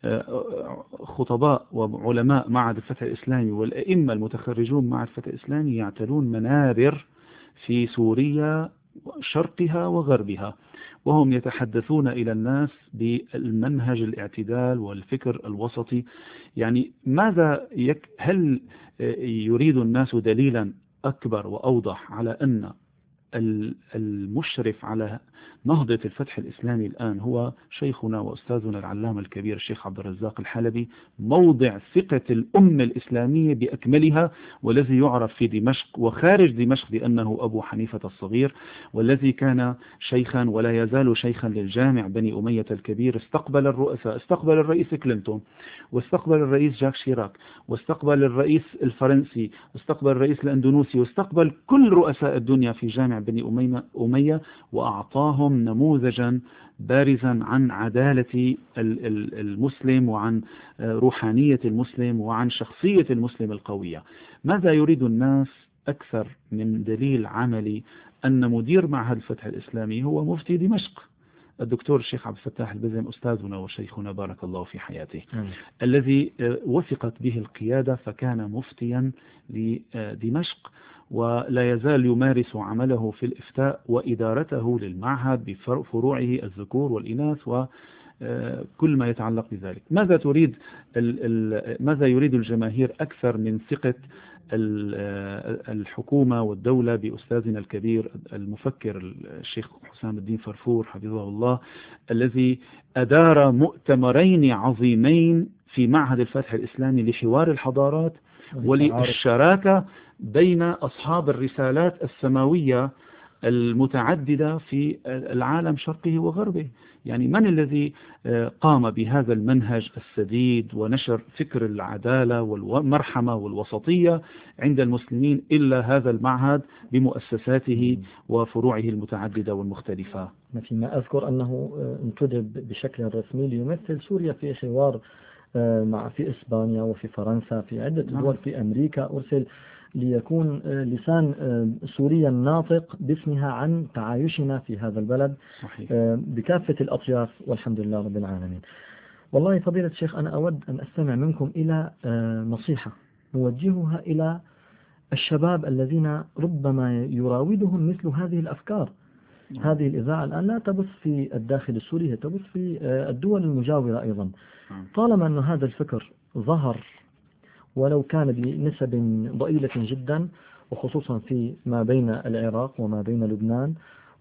خطباء وعلماء معهد الفتح الإسلامي والأئمة المتخرجون معهد الفتح الإسلامي يعتلون منابر في سوريا شرقها وغربها، وهم يتحدثون إلى الناس بالمنهج الاعتدال والفكر الوسطي. يعني ماذا يك هل يريد الناس دليلا أكبر وأوضح على أن المشرف على نهضة الفتح الإسلامي الآن هو شيخنا وأستاذنا العلامة الكبير الشيخ عبد الرزاق الحلبي، موضع ثقة الأمة الإسلامية بأكملها، والذي يعرف في دمشق وخارج دمشق بأنه أبو حنيفة الصغير، والذي كان شيخا ولا يزال شيخا للجامع بني أمية الكبير. استقبل الرؤساء، استقبل الرئيس كلينتون، واستقبل الرئيس جاك شيراك، واستقبل الرئيس الفرنسي، واستقبل الرئيس الأندونوسي، واستقبل كل رؤساء الدنيا في جامع بني أمية، وأعطاهم نموذجا بارزا عن عدالة المسلم وعن روحانية المسلم وعن شخصية المسلم القوية. ماذا يريد الناس أكثر من دليل عملي أن مدير معهد الفتح الإسلامي هو مفتي دمشق الدكتور الشيخ عبد الفتاح البزم، أستاذنا وشيخنا بارك الله في حياته، م. الذي وثقت به القيادة فكان مفتيا لدمشق، ولا يزال يمارس عمله في الإفتاء وإدارته للمعهد بفروعه الذكور والإناث وكل ما يتعلق بذلك. ماذا تريد ماذا يريد الجماهير أكثر من ثقة الحكومة والدولة بأستاذنا الكبير المفكر الشيخ حسام الدين فرفور حفظه الله، الذي أدار مؤتمرين عظيمين في معهد الفتح الإسلامي لحوار الحضارات وللشراكة بين أصحاب الرسالات السماوية المتعددة في العالم شرقه وغربه. يعني من الذي قام بهذا المنهج السديد ونشر فكر العدالة والمرحمة والوسطية عند المسلمين إلا هذا المعهد بمؤسساته وفروعه المتعددة والمختلفة؟ فيما أذكر أنه انتدب بشكل رسمي ليمثل سوريا في حوار مع في إسبانيا وفي فرنسا في عدة دول، في أمريكا أرسل ليكون لسان سوريا ناطق باسمها عن تعايشنا في هذا البلد. صحيح. بكافة الأطياف والحمد لله رب العالمين. والله فضيلة الشيخ، أنا أود أن أستمع منكم إلى نصيحة نوجهها إلى الشباب الذين ربما يراودهم مثل هذه الأفكار. نعم. هذه الإذاعة الآن لا تبث في الداخل السوري، هي تبث في الدول المجاورة أيضا. نعم. طالما أن هذا الفكر ظهر ولو كان بنسب ضئيلة جدا، وخصوصا في ما بين العراق وما بين لبنان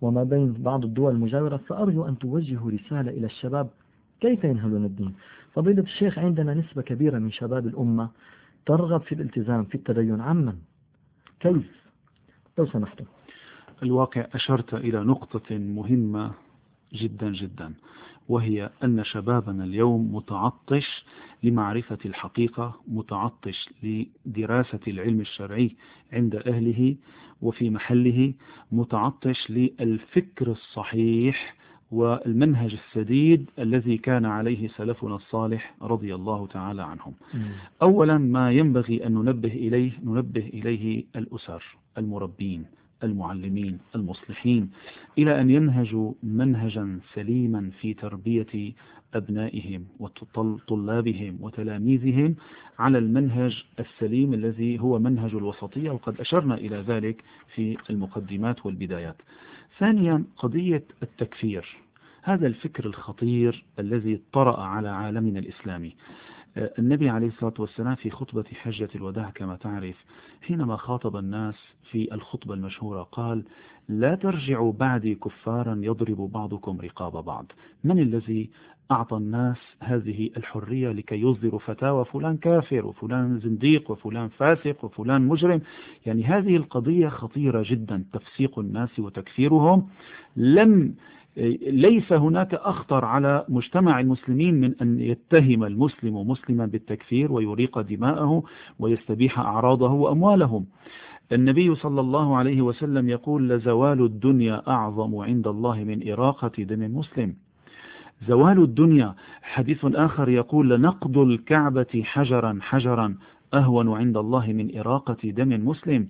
وما بين بعض الدول المجاورة، فأرجو أن توجهوا رسالة إلى الشباب كيف ينهلون الدين. فضيلة الشيخ، عندنا نسبة كبيرة من شباب الأمة ترغب في الالتزام في التدين عاما، كيف لو سمحتم؟ الواقع أشرت إلى نقطة مهمة جدا جدا، وهي أن شبابنا اليوم متعطش لمعرفة الحقيقة، متعطش لدراسة العلم الشرعي عند أهله وفي محله، متعطش للفكر الصحيح والمنهج السديد الذي كان عليه سلفنا الصالح رضي الله تعالى عنهم. أولا ما ينبغي أن ننبه إليه ننبه إليه الأسر، المربين، المعلمين، المصلحين، إلى أن ينهجوا منهجا سليما في تربية أبنائهم وطلابهم وتلاميذهم على المنهج السليم الذي هو منهج الوسطية، وقد أشرنا إلى ذلك في المقدمات والبدايات. ثانيا قضية التكفير، هذا الفكر الخطير الذي طرأ على عالمنا الإسلامي. النبي عليه الصلاة والسلام في خطبة حجة الوداع كما تعرف حينما خاطب الناس في الخطبة المشهورة قال: لا ترجعوا بعدي كفارا يضرب بعضكم رقاب بعض. من الذي أعطى الناس هذه الحرية لكي يصدروا فتاوى فلان كافر وفلان زنديق وفلان فاسق وفلان مجرم؟ يعني هذه القضية خطيرة جدا، تفسيق الناس وتكفيرهم. لم ليس هناك أخطر على مجتمع المسلمين من أن يتهم المسلم مسلما بالتكفير ويريق دماءه ويستبيح أعراضه وأموالهم. النبي صلى الله عليه وسلم يقول: لزوال الدنيا أعظم عند الله من إراقة دم مسلم. زوال الدنيا. حديث آخر يقول: لنقض الكعبة حجرا حجرا أهون عند الله من إراقة دم مسلم.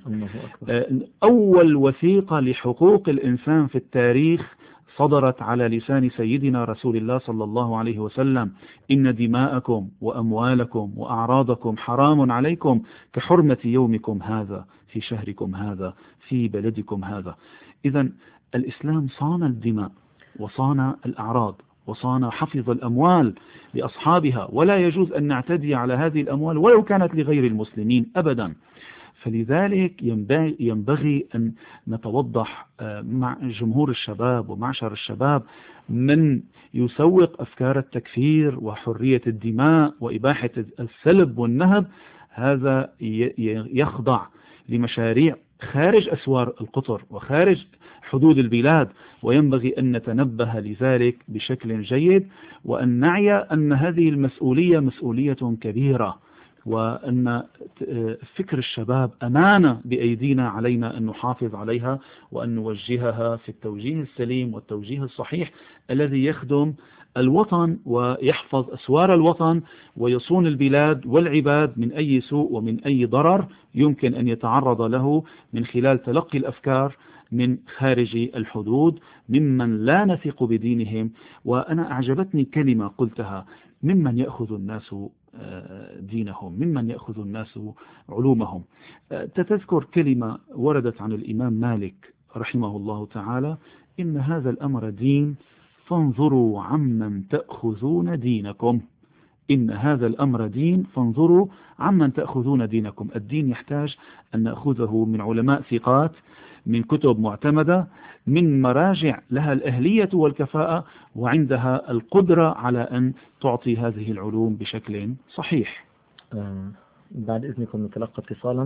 أول وثيقة لحقوق الإنسان في التاريخ صدرت على لسان سيدنا رسول الله صلى الله عليه وسلم: إن دماءكم وأموالكم وأعراضكم حرام عليكم كحرمة يومكم هذا في شهركم هذا في بلدكم هذا. إذن الإسلام صان الدماء وصان الأعراض وصان حفظ الأموال لأصحابها، ولا يجوز أن نعتدي على هذه الأموال ولو كانت لغير المسلمين أبدا. فلذلك ينبغي أن نتوضح مع جمهور الشباب ومعشر الشباب من يسوق أفكار التكفير وحرية الدماء وإباحة السلب والنهب، هذا يخضع لمشاريع خارج أسوار القطر وخارج حدود البلاد، وينبغي أن نتنبه لذلك بشكل جيد، وأن نعي أن هذه المسؤولية مسؤولية كبيرة، وأن فكر الشباب أمانة بأيدينا، علينا أن نحافظ عليها وأن نوجهها في التوجيه السليم والتوجيه الصحيح الذي يخدم الوطن ويحفظ أسوار الوطن ويصون البلاد والعباد من أي سوء ومن أي ضرر يمكن أن يتعرض له من خلال تلقي الأفكار من خارج الحدود ممن لا نثق بدينهم. وأنا أعجبتني كلمة قلتها: ممن يأخذ الناس دينهم، ممن يأخذ الناس علومهم. تتذكر كلمة وردت عن الإمام مالك رحمه الله تعالى: إن هذا الأمر دين فانظروا عمن تأخذون دينكم. إن هذا الأمر دين فانظروا عمن تأخذون دينكم. الدين يحتاج أن نأخذه من علماء ثقات، من كتب معتمدة، من مراجع لها الأهلية والكفاءة وعندها القدرة على أن تعطي هذه العلوم بشكل صحيح. آه بعد إذنكم نتلقى اتصالا.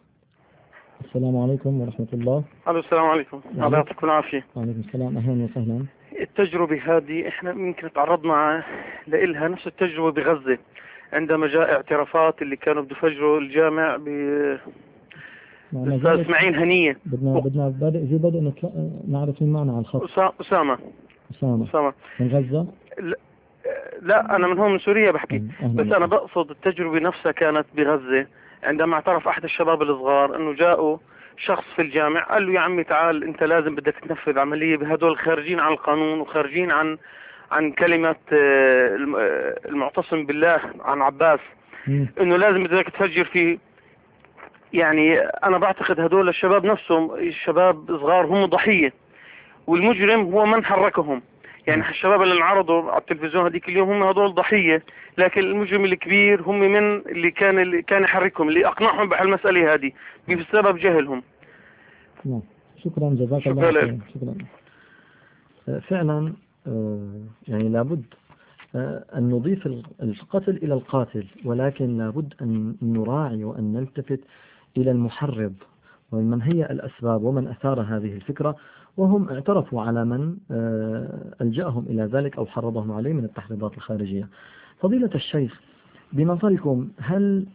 السلام عليكم ورحمة الله. الو السلام عليكم. الله يعطيكم العافية. وعليكم السلام، أهلا وسهلا. التجربة هذه احنا يمكن تعرضنا لإلها نفس التجربة بغزة، عندما جاء اعترافات اللي كانوا بده يفجروا الجامع ب الأستاذ إسماعيل هنية. بدنا بدنا بدأ إذا بدأ نطلع نعرف مين معنا على الخط. أسامة. أسامة. أسامة. من غزة؟ لا, لا أنا من هون من سوريا بحكي، بس أنا بقصد التجربة نفسها كانت بغزة، عندما اعترف أحد الشباب الصغار أنه جاءوا شخص في الجامع قال له: يا عمي تعال أنت لازم بدك تنفذ عملية بهدول خارجين عن القانون وخارجين عن عن كلمة المعتصم بالله عن عباس، إنه لازم بدك تفجر في. يعني أنا بعتقد هدول الشباب نفسهم الشباب صغار هم ضحية، والمجرم هو من حركهم. يعني الشباب اللي انعرضوا على التلفزيون هذيك اليوم هم هدول ضحية، لكن المجرم الكبير هم من اللي كان اللي كان يحركهم، اللي أقنعهم بهالمسألة هذه بسبب جهلهم. شكرا جزاك الله خير. شكرا. فعلا يعني لابد أن نضيف القتل إلى القاتل، ولكن لابد أن نراعي وأن نلتفت إلى المحرض ومن هي الأسباب ومن أثار هذه الفكرة، وهم اعترفوا على من ألجأهم إلى ذلك أو حرضهم عليه من التحريضات الخارجية. فضيلة الشيخ، بنظركم هل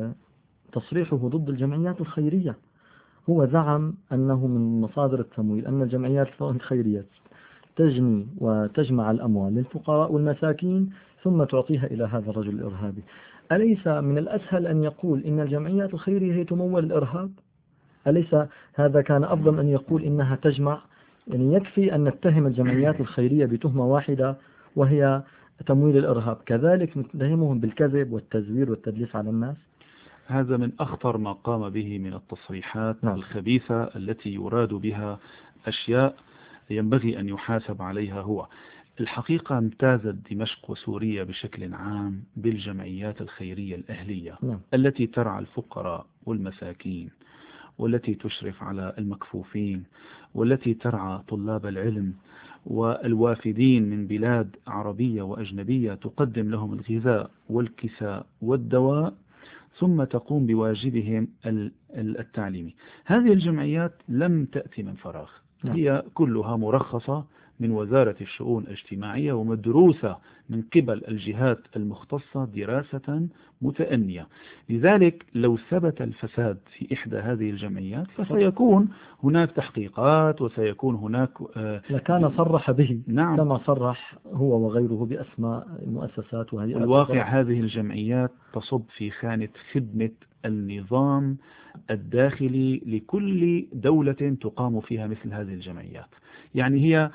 تصريحه ضد الجمعيات الخيرية، هو زعم أنه من مصادر التمويل، أن الجمعيات الخيرية تجني وتجمع الأموال للفقراء والمساكين ثم تعطيها إلى هذا الرجل الإرهابي، أليس من الأسهل أن يقول إن الجمعيات الخيرية هي تمول الإرهاب؟ أليس هذا كان أفضل أن يقول إنها تجمع؟ يعني يكفي أن نتهم الجمعيات الخيرية بتهمة واحدة وهي تمويل الإرهاب، كذلك نتهمهم بالكذب والتزوير والتدليس على الناس. هذا من أخطر ما قام به من التصريحات نعم. الخبيثة التي يراد بها أشياء ينبغي أن يحاسب عليها هو. الحقيقة امتازت دمشق وسوريا بشكل عام بالجمعيات الخيرية الأهلية نعم. التي ترعى الفقراء والمساكين، والتي تشرف على المكفوفين، والتي ترعى طلاب العلم والوافدين من بلاد عربية وأجنبية، تقدم لهم الغذاء والكساء والدواء ثم تقوم بواجبهم التعليمي. هذه الجمعيات لم تأتي من فراغ، هي كلها مرخصة من وزارة الشؤون الاجتماعية ومدروسة من قبل الجهات المختصة دراسة متأنية. لذلك لو ثبت الفساد في إحدى هذه الجمعيات فسيكون هناك تحقيقات وسيكون هناك آه لكان صرح به. نعم. كما صرح هو وغيره بأسماء المؤسسات وهي الواقع هذه الجمعيات تصب في خانة خدمة النظام الداخلي لكل دولة تقام فيها مثل هذه الجمعيات. يعني هي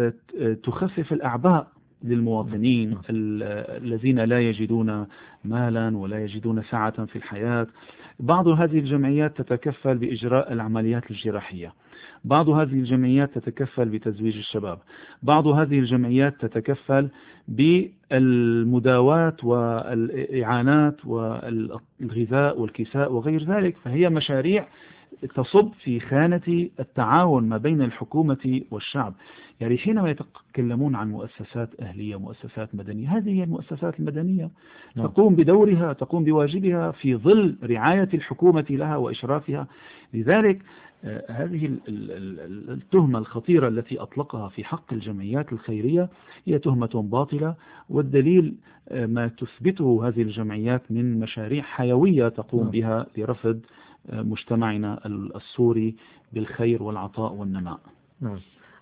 تخفف الأعباء للمواطنين الذين لا يجدون مالا ولا يجدون سعة في الحياة. بعض هذه الجمعيات تتكفل بإجراء العمليات الجراحية، بعض هذه الجمعيات تتكفل بتزويج الشباب، بعض هذه الجمعيات تتكفل بالمداواة والإعانات والغذاء والكساء وغير ذلك. فهي مشاريع تصب في خانة التعاون ما بين الحكومة والشعب. يعني حينما يتكلمون عن مؤسسات أهلية ومؤسسات مدنية، هذه هي المؤسسات المدنية تقوم بدورها، تقوم بواجبها في ظل رعاية الحكومة لها وإشرافها. لذلك هذه التهمة الخطيرة التي أطلقها في حق الجمعيات الخيرية هي تهمة باطلة، والدليل ما تثبته هذه الجمعيات من مشاريع حيوية تقوم بها لرفض مجتمعنا السوري بالخير والعطاء والنماء. نعم.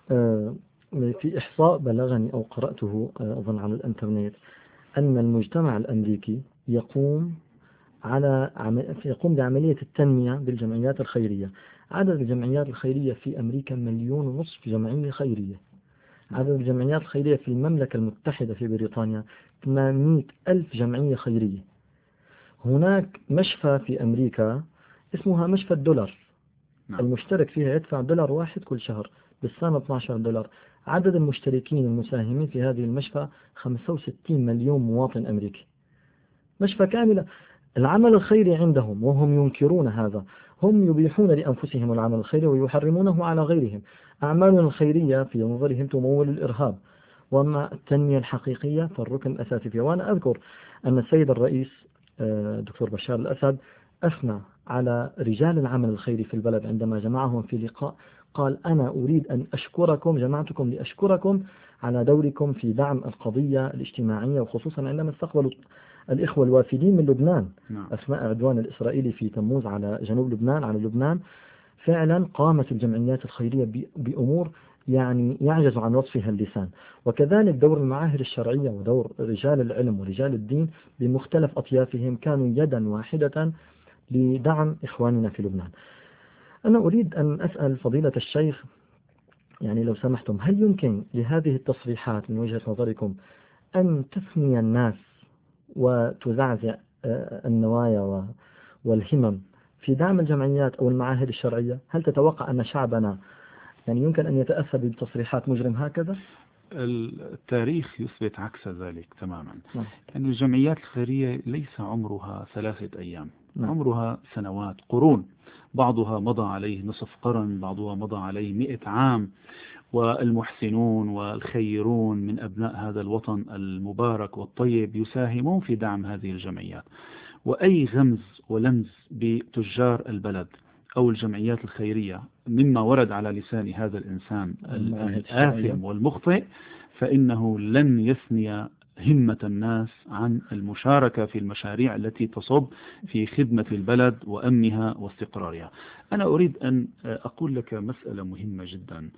في إحصاء بلغني أو قرأته أظن على الإنترنت أن المجتمع الأمريكي يقوم على يقوم بعملية التنمية بالجمعيات الخيرية. عدد الجمعيات الخيرية في أمريكا مليون ونصف جمعية خيرية. عدد الجمعيات الخيرية في المملكة المتحدة في بريطانيا ثمانمئة ألف جمعية خيرية. هناك مشفى في أمريكا اسمها مشفى الدولار، نعم. المشترك فيها يدفع دولار واحد كل شهر، بالسنة اثني عشر دولار. عدد المشتركين المساهمين في هذه المشفى خمسة وستين مليون مواطن أمريكي. مشفى كاملة. العمل الخيري عندهم وهم ينكرون هذا، هم يبيحون لأنفسهم العمل الخيري ويحرمونه على غيرهم. أعمالنا الخيرية في نظرهم تمول الإرهاب، وأما التنمية الحقيقية فالركن الأساسي فيها. وأنا أذكر أن السيد الرئيس دكتور بشار الأسد أثنى على رجال العمل الخيري في البلد عندما جمعهم في لقاء، قال أنا أريد أن أشكركم، جمعتكم لأشكركم على دوركم في دعم القضية الاجتماعية، وخصوصا عندما استقبلوا الإخوة الوافدين من لبنان أثناء عدوان الإسرائيلي في تموز على جنوب لبنان على لبنان. فعلا قامت الجمعيات الخيرية بأمور يعني يعجز عن وصفها اللسان. وكذلك دور المعاهد الشرعية ودور رجال العلم ورجال الدين بمختلف أطيافهم كانوا يدا واحدة لدعم إخواننا في لبنان. أنا أريد أن أسأل فضيلة الشيخ، يعني لو سمحتم، هل يمكن لهذه التصريحات من وجهة نظركم أن تثني الناس وتزعزع النوايا والهمم في دعم الجمعيات أو المعاهد الشرعية؟ هل تتوقع أن شعبنا يعني يمكن أن يتأثر بتصريحات مجرم هكذا؟ التاريخ يثبت عكس ذلك تماما. نعم. يعني الجمعيات الخيرية ليس عمرها ثلاثة أيام، نعم. عمرها سنوات، قرون، بعضها مضى عليه نصف قرن، بعضها مضى عليه مئة عام. والمحسنون والخيرون من أبناء هذا الوطن المبارك والطيب يساهمون في دعم هذه الجمعيات. وأي غمز ولمز بتجار البلد أو الجمعيات الخيرية مما ورد على لسان هذا الإنسان الآثم والمخطئ فإنه لن يثني همة الناس عن المشاركة في المشاريع التي تصب في خدمة البلد وأمنها واستقرارها. أنا أريد أن أقول لك مسألة مهمة جدا.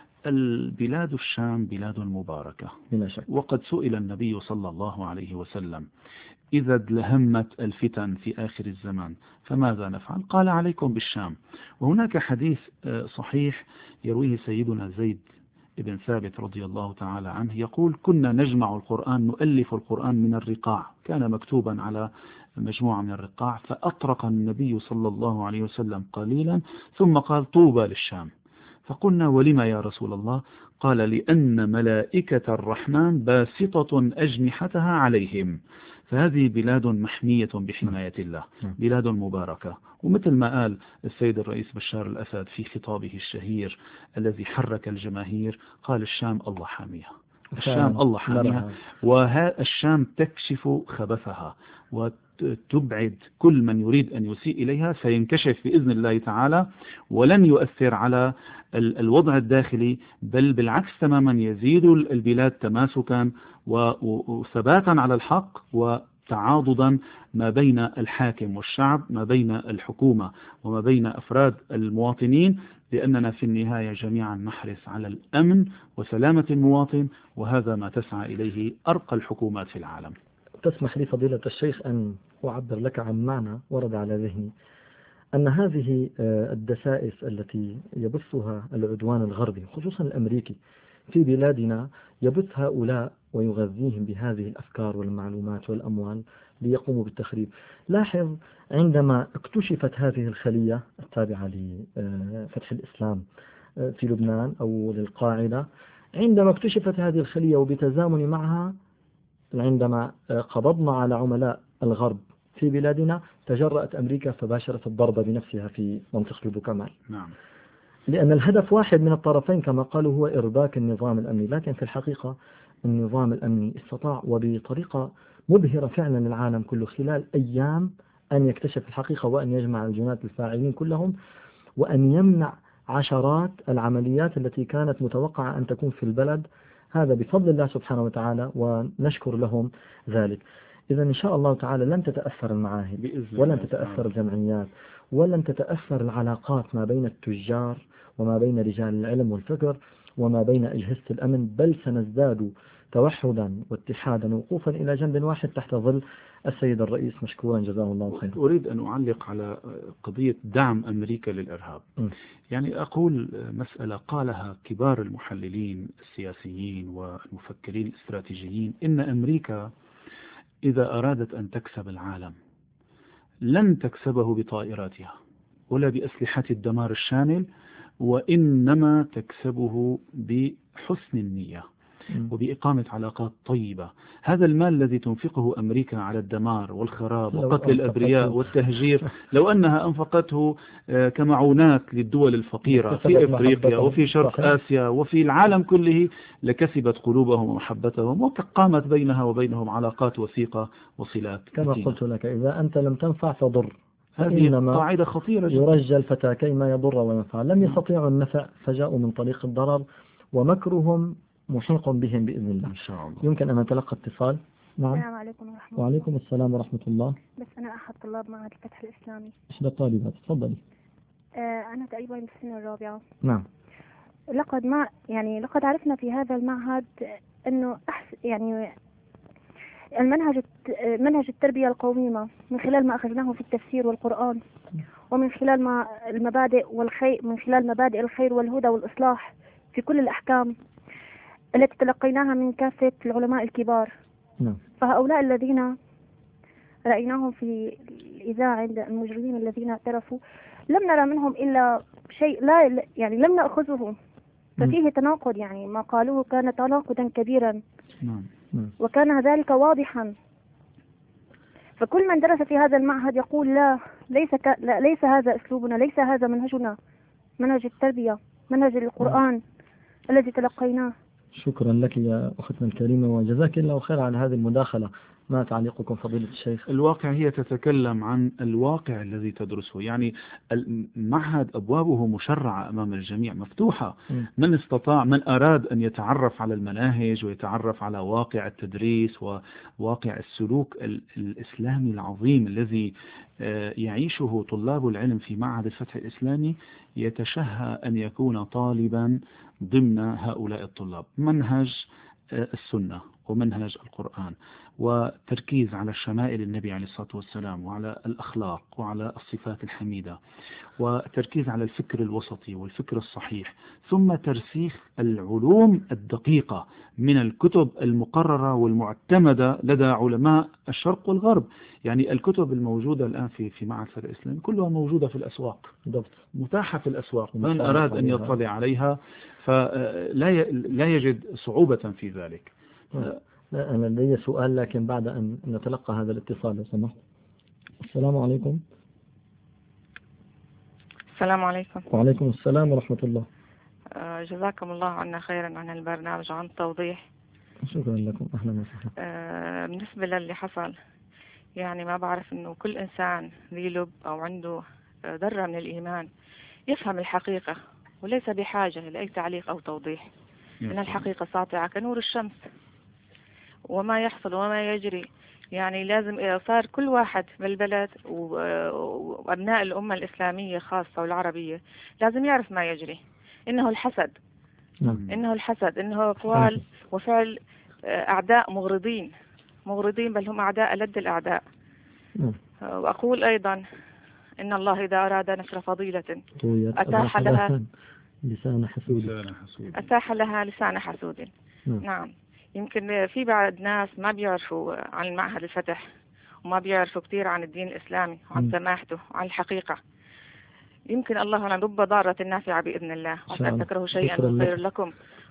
البلاد الشام بلاد مباركة بلا شك. وقد سئل النبي صلى الله عليه وسلم إذا ادلهمت الفتن في آخر الزمان فماذا نفعل؟ قال عليكم بالشام. وهناك حديث صحيح يرويه سيدنا زيد ابن ثابت رضي الله تعالى عنه يقول كنا نجمع القرآن نؤلف القرآن من الرقاع، كان مكتوبا على مجموعة من الرقاع، فأطرق النبي صلى الله عليه وسلم قليلا ثم قال طوبى للشام. فقلنا ولما يا رسول الله؟ قال لأن ملائكة الرحمن باسطة أجنحتها عليهم. فهذه بلاد محمية بحماية الله، بلاد مباركة. ومثل ما قال السيد الرئيس بشار الأسد في خطابه الشهير الذي حرك الجماهير، قال الشام الله حاميها، الشام الله حاميها، والشام تكشف خبثها وتبعد كل من يريد أن يسيء إليها، سينكشف بإذن الله تعالى ولن يؤثر على الوضع الداخلي، بل بالعكس تماما يزيد البلاد تماسكا وثباتا على الحق وتعاضدا ما بين الحاكم والشعب، ما بين الحكومة وما بين أفراد المواطنين، لأننا في النهاية جميعا نحرص على الأمن وسلامة المواطن، وهذا ما تسعى إليه أرقى الحكومات في العالم. تسمح لي فضيلة الشيخ أن أعبر لك عن معنى ورد على ذهني، أن هذه الدسائس التي يبثها العدوان الغربي خصوصا الأمريكي في بلادنا يبث هؤلاء ويغذيهم بهذه الأفكار والمعلومات والأموال ليقوموا بالتخريب. لاحظ عندما اكتشفت هذه الخلية التابعة لفتح الإسلام في لبنان أو للقاعدة، عندما اكتشفت هذه الخلية وبتزامن معها عندما قبضنا على عملاء الغرب في بلادنا تجرأت أمريكا فباشرت الضرب بنفسها في منطقة البوكمال. نعم. لأن الهدف واحد من الطرفين كما قالوا هو إرباك النظام الأمني، لكن في الحقيقة النظام الأمني استطاع وبطريقة مبهرة فعلا العالم كله خلال أيام أن يكتشف الحقيقة وأن يجمع الجنات الفاعلين كلهم وأن يمنع عشرات العمليات التي كانت متوقعة أن تكون في البلد، هذا بفضل الله سبحانه وتعالى ونشكر لهم ذلك. إذا إن شاء الله تعالى لن تتأثر المعاهد ولن تتأثر الجمعيات ولن تتأثر العلاقات ما بين التجار وما بين رجال العلم والفكر وما بين أجهزة الأمن، بل سنزداد توحدا واتحادا وقوفا إلى جنب واحد تحت ظل السيد الرئيس مشكورا جزاه الله خيرا. أريد أن أعلق على قضية دعم أمريكا للإرهاب. م. يعني أقول مسألة قالها كبار المحللين السياسيين والمفكرين الاستراتيجيين، إن أمريكا إذا أرادت أن تكسب العالم لن تكسبه بطائراتها ولا بأسلحة الدمار الشامل، وإنما تكسبه بحسن النية وبإقامة علاقات طيبة. هذا المال الذي تنفقه أمريكا على الدمار والخراب وقتل الأبرياء والتهجير لو أنها أنفقته كمعونات للدول الفقيرة في إفريقيا وفي شرق آسيا وفي العالم كله لكسبت قلوبهم ومحبتهم وقامت بينها وبينهم علاقات وثيقة وصلات كما متينة. قلت لك إذا أنت لم تنفع فضر، هذه قاعدة خطيرة جدا. يرجى الفتى كيما يضر وينفع، لم يستطيعوا النفع فجاءوا من طريق الضرر ومكرهم محيق بهم بإذن الله. إن شاء الله. يمكن أن نتلقى اتصال. نعم. السلام عليكم ورحمة الله. وعليكم السلام ورحمة الله. بس أنا أحد طلاب معهد الفتح الإسلامي. إحدى الطالبات، تفضلي. آه أنا تقريبا في السنة الرابعة. نعم. لقد ما يعني لقد عرفنا في هذا المعهد إنه أحس يعني المنهج منهج التربية القويمة من خلال ما أخذناه في التفسير والقرآن، ومن خلال ما المبادئ والخير من خلال مبادئ الخير والهدى والإصلاح في كل الأحكام التي تلقيناها من كافة العلماء الكبار. نعم. فهؤلاء الذين رأيناهم في الإذاعة عند المجرمين الذين اعترفوا لم نرى منهم إلا شيء لا يعني لم نأخذه، ففيه تناقض، يعني ما قالوه كان تناقضا كبيرا. نعم. وكان ذلك واضحا. فكل من درس في هذا المعهد يقول لا ليس ك... لا ليس هذا أسلوبنا، ليس هذا منهجنا، منهج التربية، منهج القرآن. الذي تلقيناه. شكرا لك يا أختنا الكريمة وجزاك الله خير على هذه المداخلة. ما تعليقكم فضيلة الشيخ؟ الواقع هي تتكلم عن الواقع الذي تدرسه، يعني المعهد أبوابه مشرعة أمام الجميع مفتوحة. م. من استطاع من أراد أن يتعرف على المناهج ويتعرف على واقع التدريس وواقع السلوك الإسلامي العظيم الذي يعيشه طلاب العلم في معهد الفتح الإسلامي، يتشهى أن يكون طالبا ضمن هؤلاء الطلاب. منهج السنة ومنهج القرآن وتركيز على شمائل النبي عليه الصلاة والسلام وعلى الأخلاق وعلى الصفات الحميدة وتركيز على الفكر الوسطي والفكر الصحيح، ثم ترسيخ العلوم الدقيقة من الكتب المقررة والمعتمدة لدى علماء الشرق والغرب. يعني الكتب الموجودة الآن في في معهد الفتح الإسلامي كلها موجودة في الأسواق، متاحة في الأسواق، من أراد أن يطلع عليها فلا لا يجد صعوبة في ذلك. لا أنا لدي سؤال لكن بعد أن نتلقى هذا الاتصال لو سمحت. السلام عليكم. السلام عليكم. وعليكم السلام ورحمة الله. آه جزاكم الله عنا خيرا عن البرنامج وعن التوضيح. شكرا لكم، أهلا وسهلا. آه بالنسبة للي حصل، يعني ما بعرف إنه كل إنسان ذي لب أو عنده ذرة من الإيمان يفهم الحقيقة وليس بحاجة لأي تعليق أو توضيح، إن الحقيقة ساطعة كنور الشمس. وما يحصل وما يجري يعني لازم صار كل واحد بالبلد وأبناء الأمة الإسلامية خاصة والعربية لازم يعرف ما يجري، إنه الحسد. نعم. إنه الحسد إنه أقوال وفعل أعداء مغرضين مغرضين بل هم أعداء ألد الأعداء. نعم. وأقول أيضا إن الله إذا أراد نشر فضيلة أتاح لها لسان حسود أتاح لها لسان حسود. نعم. نعم. يمكن في بعض ناس ما بيعرفوا عن المعهد الفتح وما بيعرفوا كثير عن الدين الإسلامي وعن سماحته وعن الحقيقة. يمكن الله لن رب ضارة نافعة بإذن الله، وأن أن تكرهوا شيئا خير لكم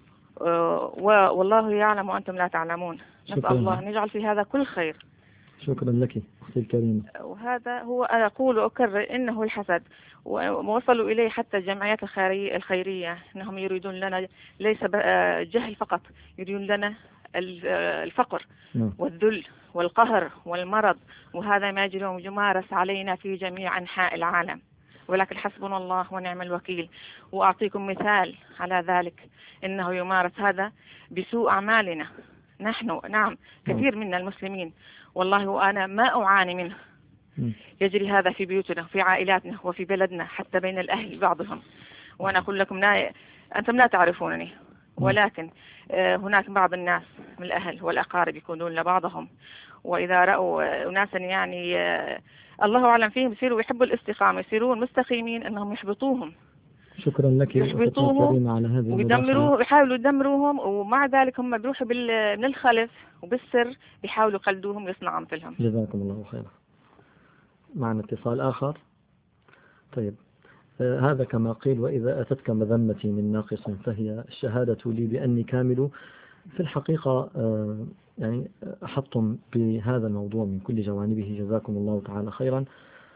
والله يعلم وأنتم لا تعلمون. نسأل الله أن يجعل في هذا كل خير. شكرا لك أختي الكريمة. وهذا هو أنا أقول وأكرر إنه الحسد، ووصلوا إليه حتى الجمعيات الخيرية أنهم يريدون لنا ليس جهل فقط، يريدون لنا الفقر والذل والقهر والمرض، وهذا ما يجري ويمارس علينا في جميع أنحاء العالم. ولكن حسبنا الله ونعم الوكيل. وأعطيكم مثال على ذلك، إنه يمارس هذا بسوء أعمالنا نحن. نعم كثير منا المسلمين والله وأنا ما أعاني منه. يجري هذا في بيوتنا في عائلاتنا وفي بلدنا حتى بين الأهل بعضهم. وأنا أقول لكم لا أنتم لا تعرفونني، ولكن هناك بعض الناس من الأهل والأقارب يكونون لبعضهم، وإذا رأوا أناسا يعني الله أعلم فيهم يصيروا يحبوا الاستقامة يصيرون مستقيمين أنهم يحبطوهم. شكرا لك يحبطوهم على هذه ويدمروه يحاولوا يدمروهم، ومع ذلك هم بيروحوا من الخلف وبالسر بيحاولوا يقلدوهم ويصنعوا مثلهم. جزاكم الله خيرا. معنا اتصال آخر. طيب آه هذا كما قيل وإذا أتتك مذمتي من ناقص فهي الشهادة لي بأني كامل. في الحقيقة آه يعني أحطم بهذا الموضوع من كل جوانبه، جزاكم الله تعالى خيرا.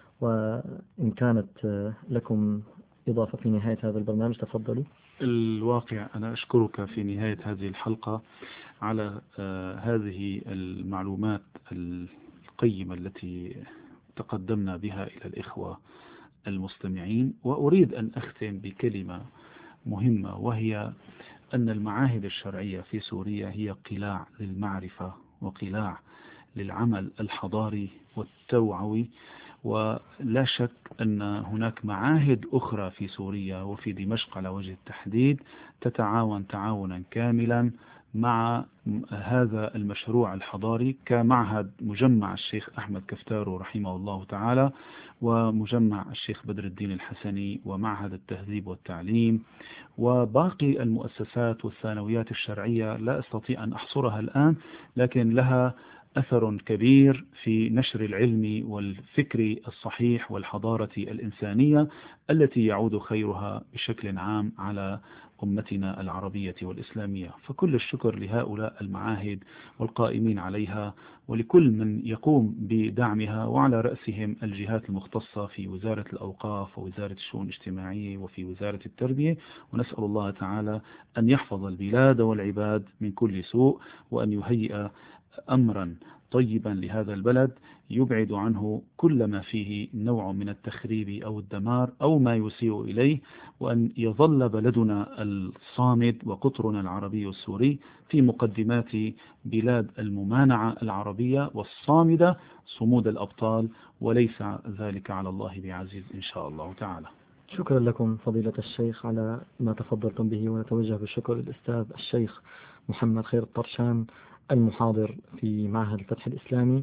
وإن كانت آه لكم إضافة في نهاية هذا البرنامج تفضلوا. الواقع أنا أشكرك في نهاية هذه الحلقة على آه هذه المعلومات القيمة التي تقدمنا بها إلى الإخوة المستمعين. وأريد أن أختم بكلمة مهمة، وهي أن المعاهد الشرعية في سوريا هي قلاع للمعرفة وقلاع للعمل الحضاري والتوعوي. ولا شك أن هناك معاهد أخرى في سوريا وفي دمشق على وجه التحديد تتعاون تعاونا كاملا مع هذا المشروع الحضاري، كمعهد مجمع الشيخ أحمد كفتارو رحمه الله تعالى، ومجمع الشيخ بدر الدين الحسني، ومعهد التهذيب والتعليم، وباقي المؤسسات والثانويات الشرعية لا أستطيع أن أحصرها الآن، لكن لها أثر كبير في نشر العلم والفكر الصحيح والحضارة الإنسانية التي يعود خيرها بشكل عام على أمتنا العربية والإسلامية. فكل الشكر لهؤلاء المعاهد والقائمين عليها ولكل من يقوم بدعمها، وعلى رأسهم الجهات المختصة في وزارة الأوقاف ووزارة الشؤون الاجتماعية وفي وزارة التربية. ونسأل الله تعالى أن يحفظ البلاد والعباد من كل سوء، وأن يهيئ أمرا طيبا لهذا البلد يبعد عنه كل ما فيه نوع من التخريب أو الدمار أو ما يسيء إليه، وأن يظل بلدنا الصامد وقطرنا العربي السوري في مقدمات بلاد الممانعة العربية والصامدة صمود الأبطال، وليس ذلك على الله بعزيز إن شاء الله تعالى. شكرا لكم فضيلة الشيخ على ما تفضلتم به، ونتوجه بالشكر للأستاذ الشيخ محمد خير الطرشان المحاضر في معهد الفتح الإسلامي،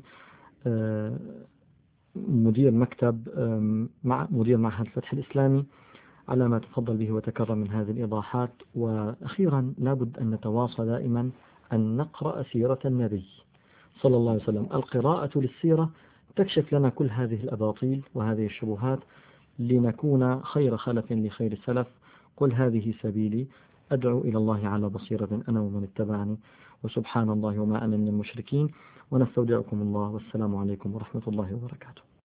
مدير مكتب مع مدير معهد الفتح الإسلامي، على ما تفضل به وتكرم من هذه الإيضاحات. وأخيرا لابد أن نتواصى دائما أن نقرأ سيرة النبي صلى الله عليه وسلم. القراءة للسيرة تكشف لنا كل هذه الأباطيل وهذه الشبهات لنكون خير خلف لخير السلف. قل هذه سبيلي أدعو إلى الله على بصيرة أنا ومن اتبعني، وسبحان الله وما أنا من المشركين. ونستودعكم الله، والسلام عليكم ورحمة الله وبركاته.